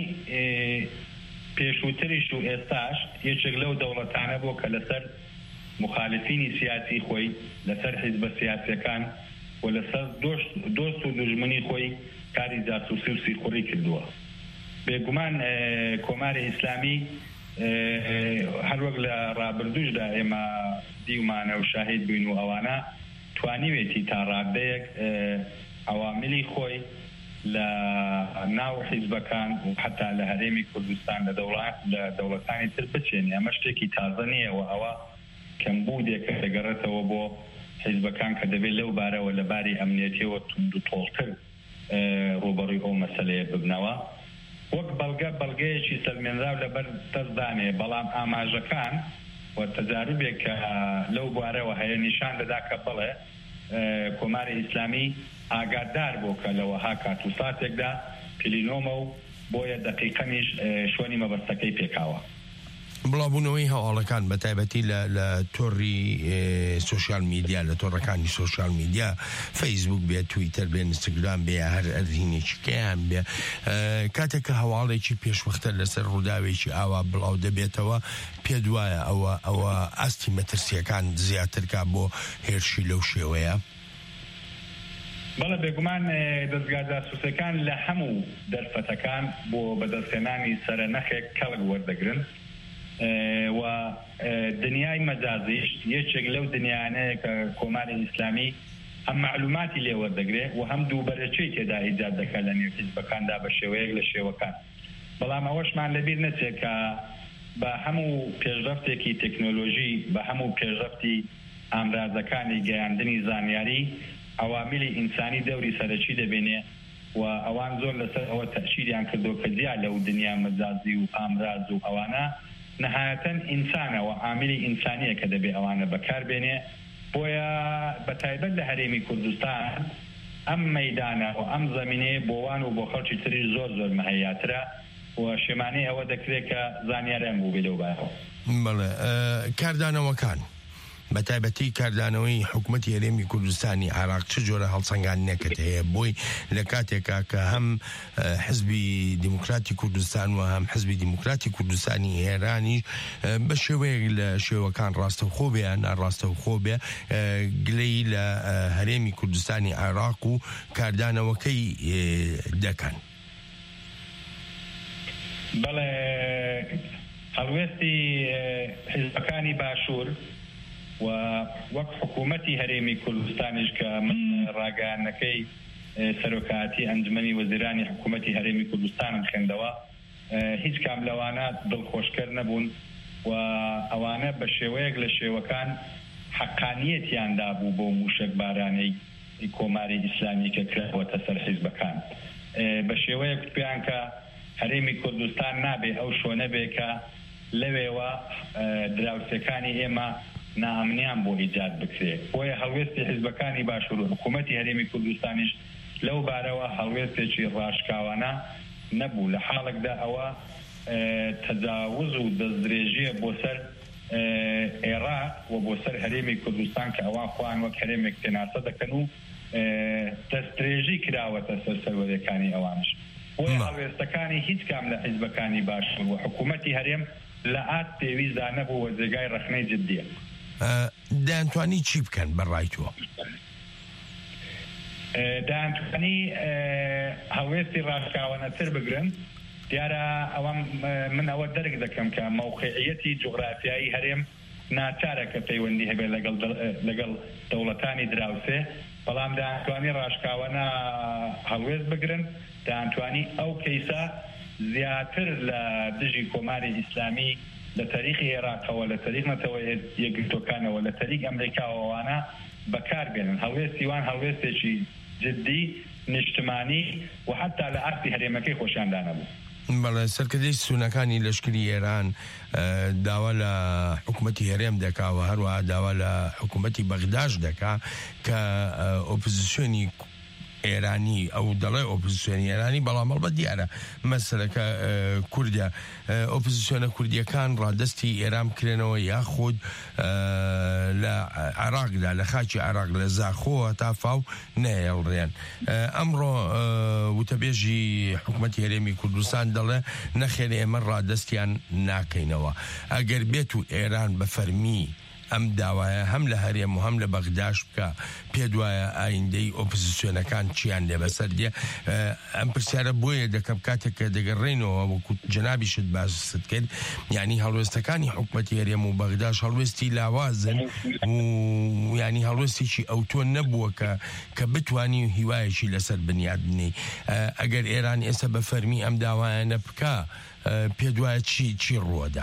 پێشووتریش و ئێستاش یەکێک لەو دەوڵەتانە بۆ کە لەسەر مخالفینی سیاسی خۆی، لەسەر حیزبە سیاسیەکان و لەسەر دۆست و دژمنی خۆی کاری جاسووسی و سیرخوڕی کردووە. بێگومان کۆماری ئیسلامی هەر وەک لە ڕابردووشدا ئێمە دیومانە و شاهید بووین و ئەوانە توانیوێتی تا ڕادەیەک عواملی خۆی لە ناو حیزبەکان و حتا لە هەرێمی کوردستان لە دەوڵەتانی تر بچێنێ. ئەمە شتێکی تازە نییە و ئەوە کەمبوودێکە دەگەڕێتەوە بۆ حیزبەکان کە دەبێت لەو بارەوە لە باری ئەمنیەتیەوە توند و تۆڵتر ڕوبەڕووی ئەو مەسەلەیە ببنەوە. وەک بەڵگەیەکی سەرمێنراو لەبەر دەستدانێ، بەڵام ئاماژەکان و تەجاروبێک کە لەو بوارەوە هەیە نیشان دەدا کە بڵێ کۆماری ئیسلامی ئاگادار بۆ کە لەوەها کات و ساتێکدا پلینۆمە و بۆیە دقیقەنیش شوێنی مەبەستەکەی پێکاوە. بڵاوبوونەوەی هەواڵەکان بە تایبەتی لە تۆڕی سوشیال میدیا، لە تۆڕەکانی سوشیال میدیا، فەیسبوک بێ، تویتەر بێ، ئینستاگرام بێ، هەر ئەرهینێکی کەیان بێ، کاتێککە هەواڵێکی پێشوەختە لەسەر ڕووداوێکی ئاوا بڵاو دەبێتەوە، پێ دوایە ئەوە ئاستی مەترسیەکان زیاترکە بۆ هێرشی لەو شێوەیە؟ بەڵێ بێگومان دەستگا جاسووسەکان لە هەموو دەرفەتەکان بۆ بەدەستهێنانی سەرنەخێک کەڵک وەردەگرن و دنیای مەجازیش یەکێک لەو دنیانەیە کە کۆماری ئیسلامی هەم معلوماتی لێ وەردەگرێت و هەم دووبەرەچەی تێدا ئیجاد دەکات لە نێو حیزبەکاندا بە شێوەیەک لە شێوەکان. بەڵام ئەوەشمان لەبیر نەچێت کە بە هەموو پێشرەفتێکی تەکنۆلۆژی، بە هەموو پێشرەفتی ئامرازەکانی گەیاندنی زانیاری، عواملی ئینسانی دەوری سەرەکی دەبێنێ و ئەوان زۆر لەسەر ئەوە تەشیریان کردو کە جیا لەو دنیا مەجازی و ئامراز و ئەوانە نەهایەتەن ئینسانە و عاملی ئینسانیە کە دەبێ ئەوانە بەکاربێنێ. بۆیە بەتایبەت لە هەرێمی کوردستان ئەم مەیدانە و ئەم زەمینەیە بۆوان و بۆ خەڵکی تری زۆر مەهەیاترە و شێمانەی ئەوە دەکرێت کە زانیاریان بوو بێ لەو بارەوە. بەڵێ کاردانەوەکان بە تایبەتی کاردانەوەی حکوومەتی هەرێمی کوردستانی عێراق چ جۆرە هەڵسەنگاندنێکت هەیە بۆی لە کاتێکا کە هەم حزبی دیموکراتی کوردستان و هەم حزبی دیموکراتی کوردستانی ئێرانی بە شێوەیەک لە شێوەکان ڕاستەوخۆ بێ یان ناڕاستەوخۆ بێ گلەی لە هەرێمی کوردستانی عێراق و کاردانەوەکەی دەکەن. بەڵێ هەڵوێستی حیزبەکانی باشوور و وەک حکوومەتی هەرێمی کوردستانیش کە من ڕاگەیاندنەکەی سەرۆکایەتی ئەنجومەنی وەزیرانی حکوومەتی هەرێمی کوردستانم خوێندەوە هیچ کام لەوانە دڵخۆشکەر نەبوون و ئەوانە بە شێوەیەک لە شێوەکان حەقانیەتیاندا بوو بۆ موشک بارانەی کۆماری ئیسلامی کە کراوەتە سەر حیزبەکان بە شێوەیەک پێیان کە هەرێمی کوردستان نابێ ئەو شۆنە بێ کە لەوێوە دراوسەکانی ئێمە نائەمنیان بۆ ئیجاد بکرێت بۆیە هەڵوێستی حیزبەکانی باشوور و حکوومەتی هەرێمی کوردستانیش لەو بارەوە هەڵوێستێکی ڕاشکاوانە نەبوو لە حاڵێکدا ئەوە تەجاوز و دەستدرێژیە بۆ سەر عێراق و بۆ سەر هەرێمی کوردستان کە ئەوان خۆیان وەک هەرێمێک پێناسە دەکەن و دەستدرێژی کراوەتە سەر سەروەریەکانی ئەوانش بۆیە هەڵوێستەکانی هیچ کام لە حیزبەکانی باشوور و حکوومەتی هەرێم لە ئات پێویستدا نەبوو وە جێگای ڕەخنەی جددیە. دەیانتوانی چی بکەن بەڕای تۆ؟ دەیانتوانی هەڵوێستی ڕاشکاوانەتر بگرن. دیارە ئەوە من ئەوە دەرک دەکەم کە مەوقعیەتی جوغرافیایی هەرێم ناچارە کە پەیوەندی هەبێت لەگەڵ دەوڵەتانی دراوسێ بەڵام دەیانتوانی ڕاشکاوانە هەڵوێست بگرن دەیانتوانی ئەو کەیسە زیاتر لە دژی کۆماری ئیسلامی لە تاریخی عێراقەوە لە تاریخ نەتەوە یەکگرتوەکانەوە لە تاریخ ئەمریکاوەوانە بەکاربێنن هەڵوێستی وان هەڵوێستێکی جددی نیشتمانی و حتا لە ئاستی هەرێمەکەی خۆشیاندا نەبوو. بەڵێ سەرکردەی سوونەکانی لەشکری ئێران داوا لە حکوومەتی هەرێم دەکا و هەروەها داوا لە حکوومەتی بەغداش دەکا کە ئۆپۆزیسیۆنی ئێرانی ئەو دەڵێ ئۆپۆزیسیۆنی ئێرانی بەڵام هەڵبەت دیارە مەسەلەکە کوردە ئۆپۆزیسیۆنە کوردیەکان ڕادستی ئێران بکرێنەوە یاخود لە عێراقدا لە خاکی عێراق لە زاخۆوە تا فاو نەهێڵڕێن. ئەمڕۆ وتەبێژی حکوومەتی هەرێمی کوردستان دەڵێ نەخێر ئێمە ڕادستیان ناکەینەوە. ئەگەر بێت و ئێران بە فەرمی ئەم داوایە هەم لە هەرێم و هەم لە بەغداش بکە پێ دوایە ئایندەی ئۆپۆزیسیۆنەکان چیان لێ بەسەر دێ ئەم پرسیارە بۆیە دەکەم کاتێک کە دەگەڕێنەوە وەکو جەنابیشت باست کرد یعنی هەڵوێستەکانی حکوومەتی هەرێم و بەغداش هەڵوێستی لاوازن و ینی هەڵوێستێکی ئەوتۆ نەبووە کە بتوانی و هیوایەکی لەسەر بنیادنی ئەگەر ئێران ئێستا بە فەرمی ئەم داوایانە بکە پێ دوایە چی ڕووەدا؟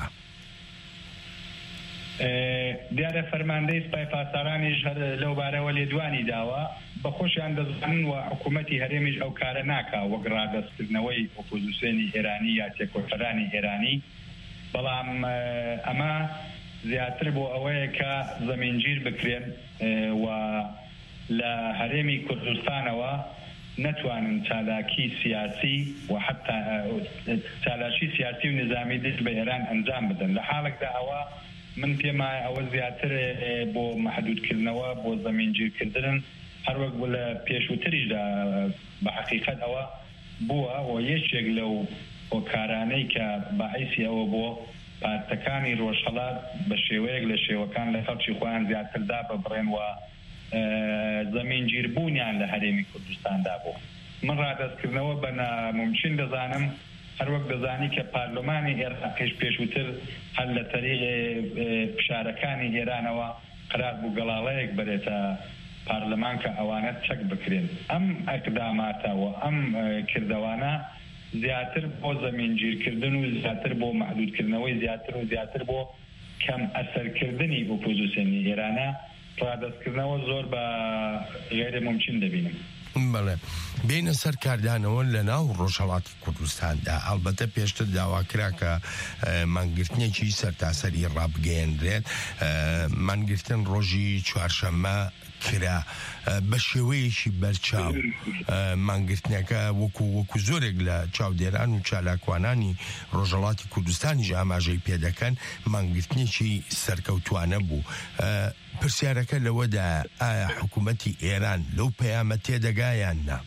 دیارە فەرماندەی سپای پاسدارانیش هەر لەو بارەوە لێدوانی داوە بەخۆشیان دەزانن و حکوومەتی هەرێمیش ئەو کارە ناکا وەک ڕادەستکردنەوەی ئۆپۆزیسیۆنی ئێرانی یا تێکۆشەرانی ئێرانی بەڵام ئەمە زیاتر بۆ ئەوەیە کە زەمینگیر بکرێن و لە هەرێمی کوردستانەوە نتوانن چالاکی سیاسی و حتا چالاکی سیاسی و نظامی دەست بە ئێران ئەنجام بدەن لە حاڵێکدا ئەوە من پێما ئەوە زیاتر بۆ محدودکردنەوە بۆ زەمینگیرکردن هەروەک بۆ لە پێشووتریشدا بە حەقیقەت ئەوە بووە و یەکێک لەو هۆکارانەی کە بەعیسی ئەوە بۆ پارتەکانی ڕۆژهەڵات بە شێوەیەک لە شێوەکان لە خەڵکی خۆیان زیاتردا ببڕێن و زەمینگیربوونیان لە هەرێمی کوردستاندا بوو. من ڕادەستکردنەوە بە ناممکن دەزانم هەروەک دەزانی کە پارلۆمانی عێراقیش پێشووتر هەر لە تەریق فشارەکانی ئێرانەوە قرار بوو گەڵاڵەیەک بەرێتە پارلەمان کە ئەوانە چەک بکرێن. ئەم ئەقداماتەوە ئەم کردەوانە زیاتر بۆ زەمینگیرکردن و زیاتر بۆ محدودکردنەوەی زیاتر بۆ کەم ئەسەرکردنی ئۆپۆزیسیۆنی ئێرانە ڕادەستکردنەوە زۆر بە غێرە ممکن دەبینم. بەڵێ بینە سەر کاردانەوە لە ناو ڕۆژهەڵاتی کوردستاندا ئەلبەتە پێشتر داواکرا کە مانگرتنێکی سەرتاسەری ڕابگەیەندرێت مانگرتن ڕۆژی چوارشەممە کرا بە شێوەیەکی بەرچاو مانگرتنەکە وەکو زۆرێک لە چاودێران و چالاکوانانی ڕۆژهەڵاتی کوردستانیش ئاماژەی پێدەکەن مانگرتنێکی سەرکەوتوانە بوو. پرسیارەکە لەوەدا ئایا حکوومەتی ئێران لەو پەیامە تێدەگایان نا؟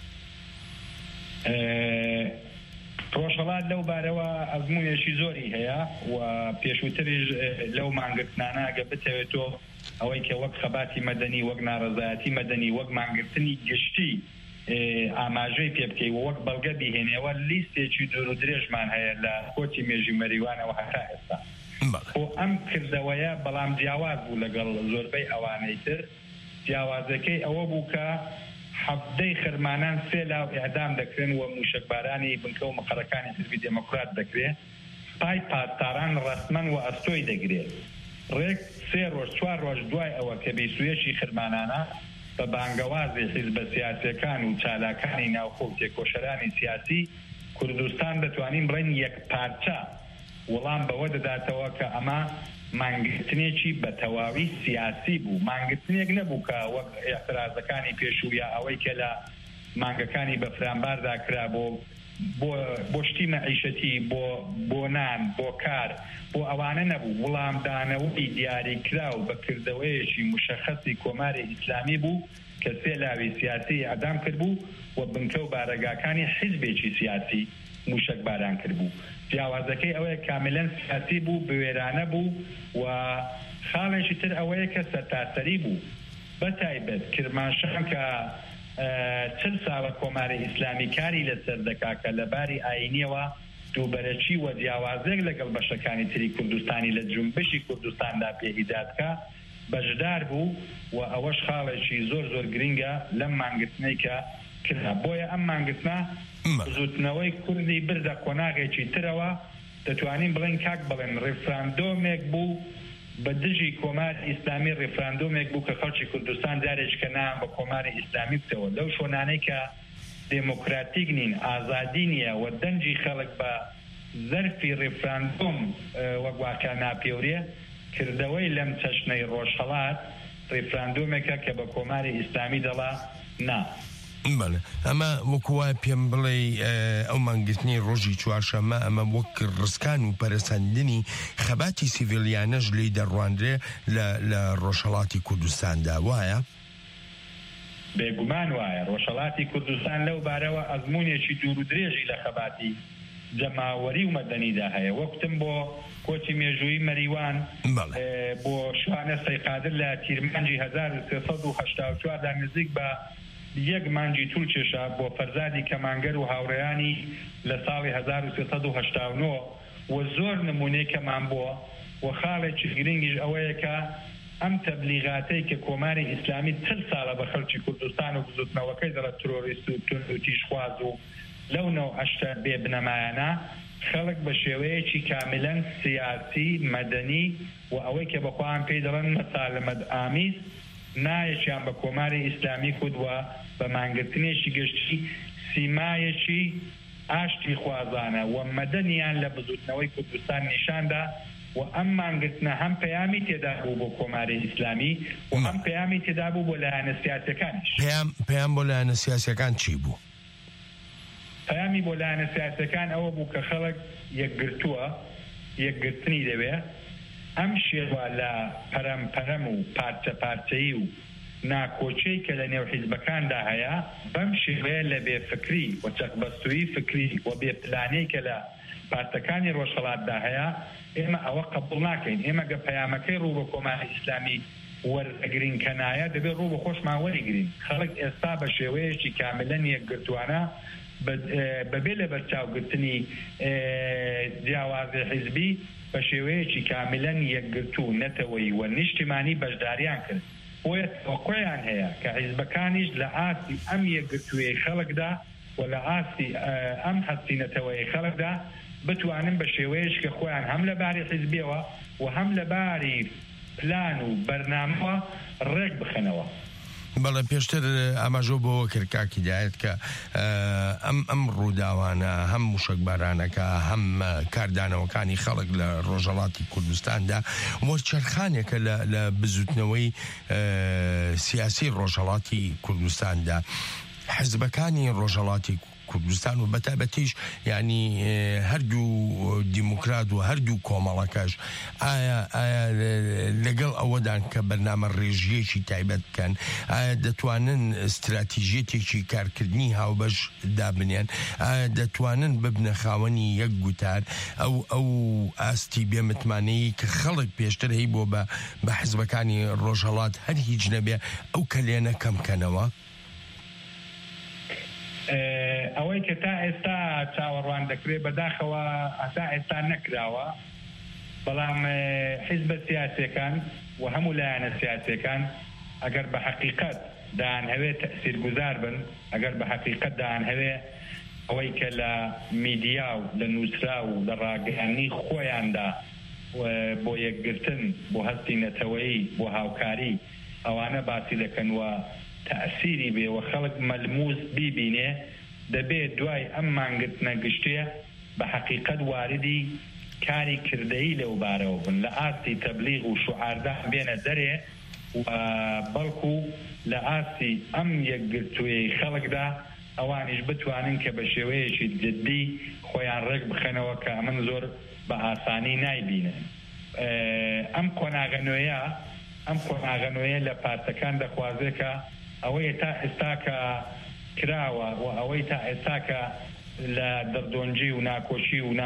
ڕۆژهەڵات لەو بارەوە ئەزموونێکی زۆری هەیە و پێشووتریش لەو مانگرتنانە ئەگە بتەوێتەوە ئەوەی کە وەک خەباتی مەدەنی، وەک ناڕەزایەتی مەدەنی، وەک مانگرتنی گشتی ئاماژەی پێ بکەی وەک بەڵگە بیهێنێەوە لیستێکی دوور و درێژمان هەیە لە کۆچی مێژی مەریوانەوە هەتا ئێستا. ئەم کردەوەیە بەڵام جیاواز بوو لەگەڵ زۆربەی ئەوانەی تر. جیاوازەکەی ئەوە بوو کە حەفتەی خرمانان سێ لاو ئیعدام دەکرێن و موشکبارانی بنکە و مەقەڕەکانی حزبی دموکرات دەکرێت. پای پاسداران ڕەسمەن و ئەستۆی دەگرێت. ڕێک 3 ڕۆژ 4 ڕۆژ دوای ئەوە کە بێسوویەکی خرمانانە بە بانگەوازی حیزبە سیاسیەکان و چالاکانی ناوخۆ و تێکۆشەرانی سیاسی کوردستان دەتوانین بڵێن یەک پارچە وەڵام بەوە دەداتەوە کە ئەمە مانگرتنێکی بە تەواوی سیاسی بوو. مانگرتنێک نەبوو کە وەک ئێعترازەکانی پێشوویە ئەوەی کە لە مانگەکانی بە فرامباردا کرا بۆ شتی مەعیشەتی، بۆ نان، بۆ کار، بۆ ئەوانە نەبوو. وەڵامدانەوەی دیاریکراو بەکردەوەیەکی مشەخەسی کۆماری ئیسلامی بوو کە سێ لاوی سیاسی ئەدام کرد بوو و بنکە و بارەگاکانی حیزبێکی سیاسی موشکباران کرد بوو. جیاوازەکەی ئەوەیە کاملەن سیاسی بوو، بوێرانە بوو و خاڵێکی تر ئەوەیە کە سەرتاسەری بوو. بەتایبەت کرماشان کە 40 ساڵە کۆماری ئیسلامی کاری لەسەر دەکا کە لەباری ئاینیەوە دووبەرەچی و جیاوازێک لەگەڵ بەشەکانی تری کوردستانی لە جنبشی کوردستاندا پێهیدادکە بەشدار بوو و ئەوەش خاڵێکی زۆر زۆر گرنگە لەم مانگرتنەی کە کرا. بۆیە ئەم مانگرتنە زوتنەوەی کوردی بردە قۆناغێکی ترەوە دەتوانین بڵێن کاک بڵێن ڕێفراندۆمێک بوو بە دژی کۆماری ئیسلامی، ڕێفراندۆمێک بوو کە خەڵکی کوردستان جارێککە نام بە کۆماری ئیسلامی بتەوە لەو شۆنانەی کە دموکراتیک نین، ئازادی نییە و دەنجی خەڵک بە زەرفی ڕێفراندۆم وەک واکە ناپێورێ کردەوەی لەم چەشنەی ڕۆژهەڵات ڕێفراندۆمێکە کە بە کۆماری ئیسلامی دەڵا نا. بەڵێ ئەمە وەکووای پێم بڵێ ئەو مانگرتنی ڕۆژی چوارشەممە ئەمە وەک ڕزکان و پەرسەندنی خەباتی سیڤیلیانەش لی دەڕواندرێ لە ڕۆژهەڵاتی کوردستاندا، وایە؟ بێگومان وایە. ڕۆژهەڵاتی کوردستان لەو بارەوە ئەزموونێکی دوور و درێژی لە خەباتی جەماوەری و مەدەنیدا هەیە. وەکتم بۆ کۆچی مێژووی مەریوان، بۆ شوانە سەیقادر لە تیرمانجی 1384 نزیک بە 1 مانجی توول کێشا بۆ فەرزادی کەمانگەر و هاوڕێیانی لە ساڵی 1389 و زۆر نمونەیەکەمان بووە و خاڵێکی گرنگیش ئەوەیە کە ئەم تەبلیغاتەی کە کۆماری ئیسلامی 40 ساڵە بە خەڵکی کوردستان و بزوتنەوەکەی دەڵێت ترۆریست و تیشخواز و لەو نەو ئەشتە بێ بنەمایانە خەڵک بە شێوەیەکی کاملەن سیاسی مەدەنی و ئەوەی کە بەخواان پێی دەڵێن مەسالمەد ئامیز نایەکیان بە کۆماری ئیسلامی کودوە بە مانگرتنێکی گشتی سیمایەکی ئاشتی خوازانە و مەدەنیان لە بزوتنەوەی کوردستان نیشاندا و ئەم مانگرتنە هەم پەیامی تێدا بوو بۆ کۆماری ئیسلامی و هەم پەیامی تێدا بوو بۆ لایەنە سیاسەکانیش. پەیام بۆ لایەنە سیاسەکان چی بوو؟ پەیامی بۆ لایەنە سیاسەکان ئەوە بوو کە خەڵک یەکگرتووە، یەکگرتنی دەوێت. ئەم شێوە لە پەرەم و پارچە پارچەیی و ناکۆچەی کە لە نێو حیزبەکاندا هەیە بەم شێوەیە لە بێفکری و چەقبەستووی فکری و بێپلانەی کە لە پارتەکانی ڕۆژهەڵاتدا هەیە ئێمە ئەوە قبول ناکەین. ئێمە گە پەیامەکەی ڕوو بە کۆماری ئیسلامی وەرئەگرین کە نایە دەبێت ڕوو بە خۆشمان وەرئەگرین. خەڵک ئێستا بە شێوەیەکی کاملەن یەکگرتوانە بەبێ لە بەرچاوگرتنی جیاوازی حیزبی بە شێوەیەکی کاملەن یەکگرتوو نەتەوەی و نیشتیمانی بەشداریان کرد. بۆیە تۆقۆیان هەیە کە حیزبەکانیش لە ئاستی ئەم یەکگرتووی خەڵکدا و لە ئاستی ئەم هەستینەتەوەی خەڵکدا بتوانن بە شێوەیەش کە خۆیان هەم لە باری حیزبیەوە و هەم لە باری پلان و بەرنامەوە ڕێک بخەنەوە. بەڵێ پێشتر ئاماژۆ بۆەوە کرد کاکی دایەت کە ئەم ڕووداوانە هەم موشکبارانەکە هەم کاردانەوەکانی خەڵک لە ڕۆژهەڵاتی کوردستاندا وەرچەرخانێکە لە بزوتنەوەی سیاسی ڕۆژهەڵاتی کوردستاندا حزبەکانی ڕۆژهەڵاتی کوردستان و بەتابەتیش ینی هەردوو دیموکرات و هەردوو کۆمەڵەکەش ئایا لەگەڵ ئەوەدان کە بەرنامە ڕێژیەکی تایبەت بکەن ئایا دەتوانن استراتیژیەتێکی کارکردنی هاوبەش دابنێن ئایا دەتوانن ببنە خاوەنی یەک گوتار ئەو ئاستی بێمتمانەیە کە خەڵک پێشتر هەی بۆ بە حزبەکانی ڕۆژهەڵات هەر هیچ نەبێ ئەو کەلێنە کەمکەنەوە ئەوەی کە تا ئێستا چاوەڕوان دەکرێت بەداخەوە تا ئێستا نەکراوە بەڵام حیزبە سیاسیەکان و هەموو لایەنە سیاسیەکان ئەگەر بە حەقیقەت داهەوێت تەسیرگوزار بن ئەگەر بە حەقیقەت داهەوێ ئەوەی کە لە میدیا و لە نووسرا و لە ڕاگەیاندنی خۆیاندا بۆ یەکگرتن بۆ هەستی نەتەوەیی بۆ هاوکاری ئەوانە باسی دەکەن و تأثیری بێ و خەڵک مەلموس بیبینێ دەبێت دوای ئەم مانگرتنە گشتێ بە حەقیقەت واردی کاری کردەیی لەو بارەوە بن لە ئاستی تەبلیغ و شوعاردان بێنە دەرێ و بەڵکو لە ئاستی ئەم یەکگرتووی خەڵکدا ئەوانیش بتوانن کە بە شێوەیەکی جددی خۆیان ڕێک بخەنەوە کە ئەمن زۆر بە ئاسانی نایبینن ئەم قۆناغەنوەیە لە پارتەکان دەخوازێت کە ئەوەی تا ئێستا کە کراوە و ئەوەی تا ئێستا کە لە دەردۆنجی و ناکۆشی و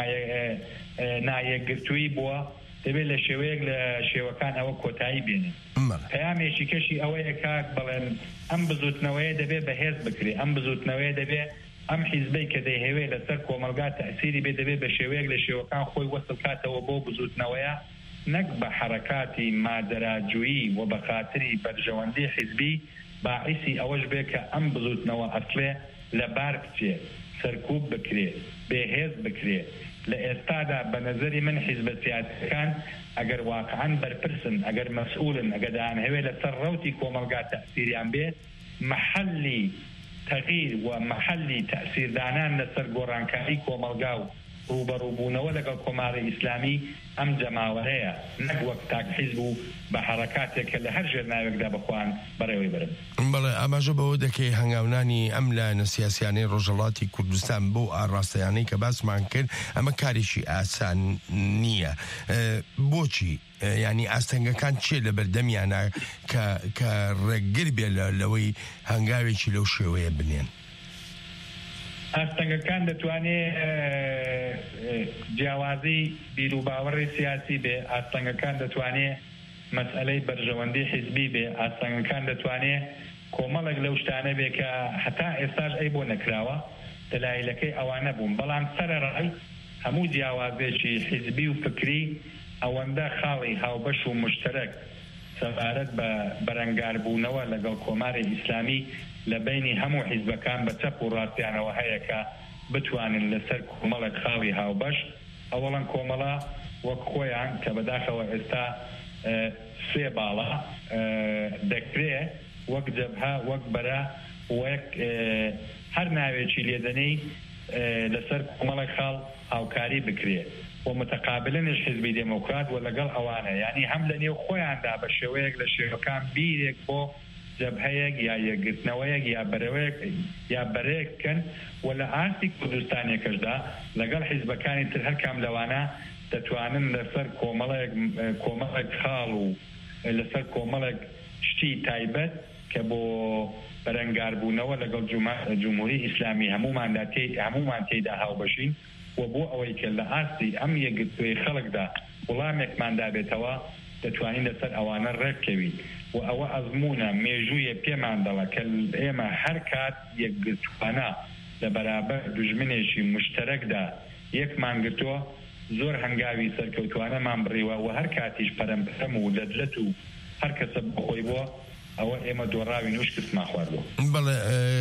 نایەکگرتووی بووە دەبێت لە شێوەیەک لە شێوەکان ئەوە کۆتایی بێنێت پەیامێکی کەشی ئەوەیە کاک بڵێن ئەم بزوتنەوەیە دەبێت بەهێز بکرێت ئەم بزوتنەوەیە دەبێت ئەم حیزبەی کە دەیهەوێت لەسەر کۆمەلگا تەسیری بێ دەبێت بە شێوەیەک لە شێوەکان خۆی وەسڵ کاتەوە بۆ بزوتنەوەیە نەک بە حرەکاتی مادەراجویی و بە خاتری بەرژەوەندی حیزبی باعیسی ئەوەش بێ کە ئەم بزوتنەوە ئەسڵێ لەبار بچێ سەرکوب بکرێ بێهێز بکرێ لە ئێستادا بە نەزەری من حیزبە سیاسیەکان ئەگەر واقعاً بەرپرسن ئەگەر مەسئولن ئەگەر دانهەوێت لەسەر ڕەوتی کۆمەلگا تەسیریان بێ محەلی تەغیر و محەلی تەسیردانان لەسەر گۆڕانکاری کۆمەلگا و ڕوبەڕووبوونەوە لەگەڵ کۆماری ئیسلامی ئەم جەماوەرەیە نەک وەک تاک حیزب و بە حرەکاتێکە لە هەر ژێرناوێکدا بخوان بەڕێوەی برن. بەڵێ ئاماژە بەوە دەکەی هەنگاونانی ئەم لایەنە سیاسیانەی ڕۆژهەڵاتی کوردستان بۆ ئاڕاستەیانەی کە باسمان کرد ئەمە کارێکی ئاسان نییە. بۆچی؟ ینی ئاستەنگەکان چێ لە بەردەمیانە کە ڕێگگر بێ لەوەی هەنگاوێکی لەو شێوەیە بنێن؟ ئاستەنگەکان دەتوانێت جیاوازی بیر و باوەڕی سیاسی بێ ئاستەنگەکان دەتوانێت مەسئلەی بەرژەوەندی حیزبی بێ ئاستەنگەکان دەتوانێت کۆمەڵێک لەو شتانە بێ کە هەتا ئێستاش ئەی بۆ نەکراوە دەلایلەکەی ئەوانە بوون بەڵام سەرەڕای هەموو جیاوازێکی حیزبی و فکری ئەوەندە خاڵی هاوبەش و مشترک سەبارەت بە بەرەنگاربوونەوە لەگەڵ کۆماری ئیسلامی لە بینی هەموو حیزبەکان بە چەپ و ڕاستیانەوە هەیە کە بتوانن لەسەر کۆمەڵێک خاڵی هاوبەش ئەوەڵەن کۆمەڵە وەک خۆیان کە بەداخەوە ئێستا سێ باڵە دەکرێت وەک جەبهە وەک بەرە وەک هەر ناوێکی لێدەنەی لەسەر کۆمەڵێک خاڵ هاوکاری بکرێت و متقابلنش حزبی دموکرات و لەگەڵ ئەوانە یعنی هەم لە نێو خۆیاندا بە شێوەیەک لە شێوەکان بیرێک بۆ جەبهەیەک یا یەکگرتنەوەیەک یا بەرەوەیەک یا بەرەیەک بکەن و لە ئاستی کوردستانێکەشدا لەگەڵ حیزبەکانی تر هەر کام لەوانە دەتوانن لەسەر کۆمەڵێک خاڵ و لەسەر کۆمەڵێک شتی تایبەت کە بۆ بەرەنگاربوونەوە لەگەڵ جمهوری ئیسلامی هەمومان تێیدا هاوبەشین و بۆ ئەوەی کە لە ئاستی ئەم یەکگرتووی خەڵکدا وڵامێکماندا بێتەوە دەتوانین لەسەر ئەوانە ڕێککەوین و ئەوە ئەزمونە مێژوویە پێمان دەڵە کە ئێمە هەر کات یەکگرتوانە لە بەرابەر دوژمنێکی مشتەرەکدا یەکمان گرتووە زۆر هەنگاوی سەرکەوتوانەمان بڕیوە و هەر کاتیش پەرەمپەرەم و لەدرەت و هەر کەسە بخۆی بووە ئەوە ئێمە دۆڕاوی نوش کەسمان خواردووە. بەڵێ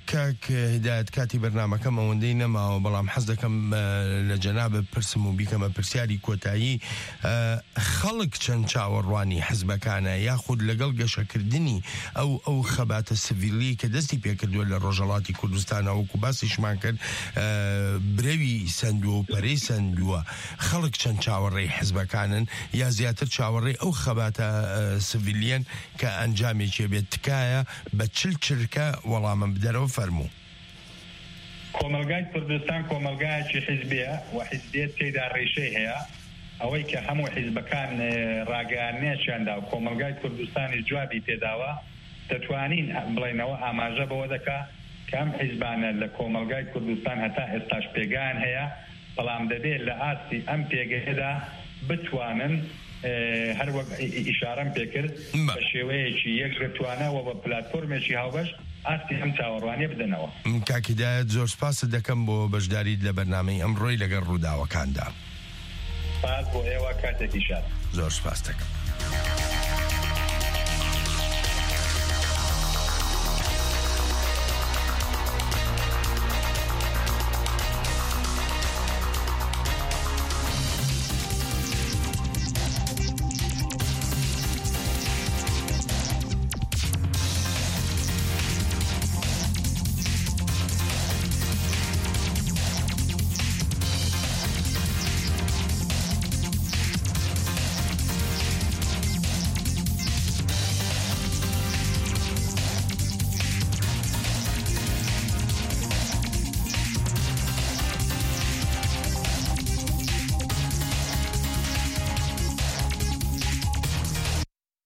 کاک هدایت کاتی بەرنامەکەم ئەوەندەی نەماوە بەڵام حەز دەکەم لە جەنابە پرسم و بیکەمە پرسیاری کۆتایی خەڵک چەند چاوەڕوانی حزبەکانە یاخود لەگەڵ گەشەکردنی ئەو خەباتە سڤیلی کە دەستی پێکردووە لە ڕۆژهەڵاتی کوردستانە وەکو باسیشمان کرد برەوی سندووە و پەرەی سندووە خەڵک چەند چاوەڕێی حزبەکانن یا زیاتر چاوەڕێی ئەو خەباتە سڤیلیەن کە ئەنجامێکی بێت تکایە بە چرکە وەڵامم بدەرەوە فەرموو. کۆمەلگای کوردستان کۆمەلگایەکی حیزبیە و حیزبیەت تێیدا ڕێشەی هەیە ئەوەی کە هەموو حیزبەکان ڕاگەیانێکیاندا و کۆمەلگای کوردستانی جوابی تێداوە دەتوانین بڵێنەوە ئاماژە بەوە دەکا کە ئەم حیزبانە لە کۆمەلگای کوردستان هەتا ئێستاش پێگایان هەیە بەڵام دەبێت لە ئاستی ئەم پێگەیەدا بتوانن هەر وەک ئیشارەم پێکرد بە شێوەیەکی یەک بتوانەوە بە پلاتفۆرمێکی هاوبەش ئاستی ئەم چاوەڕوانیە بدەنەوە. کاکیدایەت زۆر سپاس دەکەم بۆ بەشداریت لە بەرنامەی ئەمڕۆی لەگەڵ ڕووداوەکاندا. سپاس بۆ ئێوە کاتێکی شاد. زۆر سپاس دەکەم.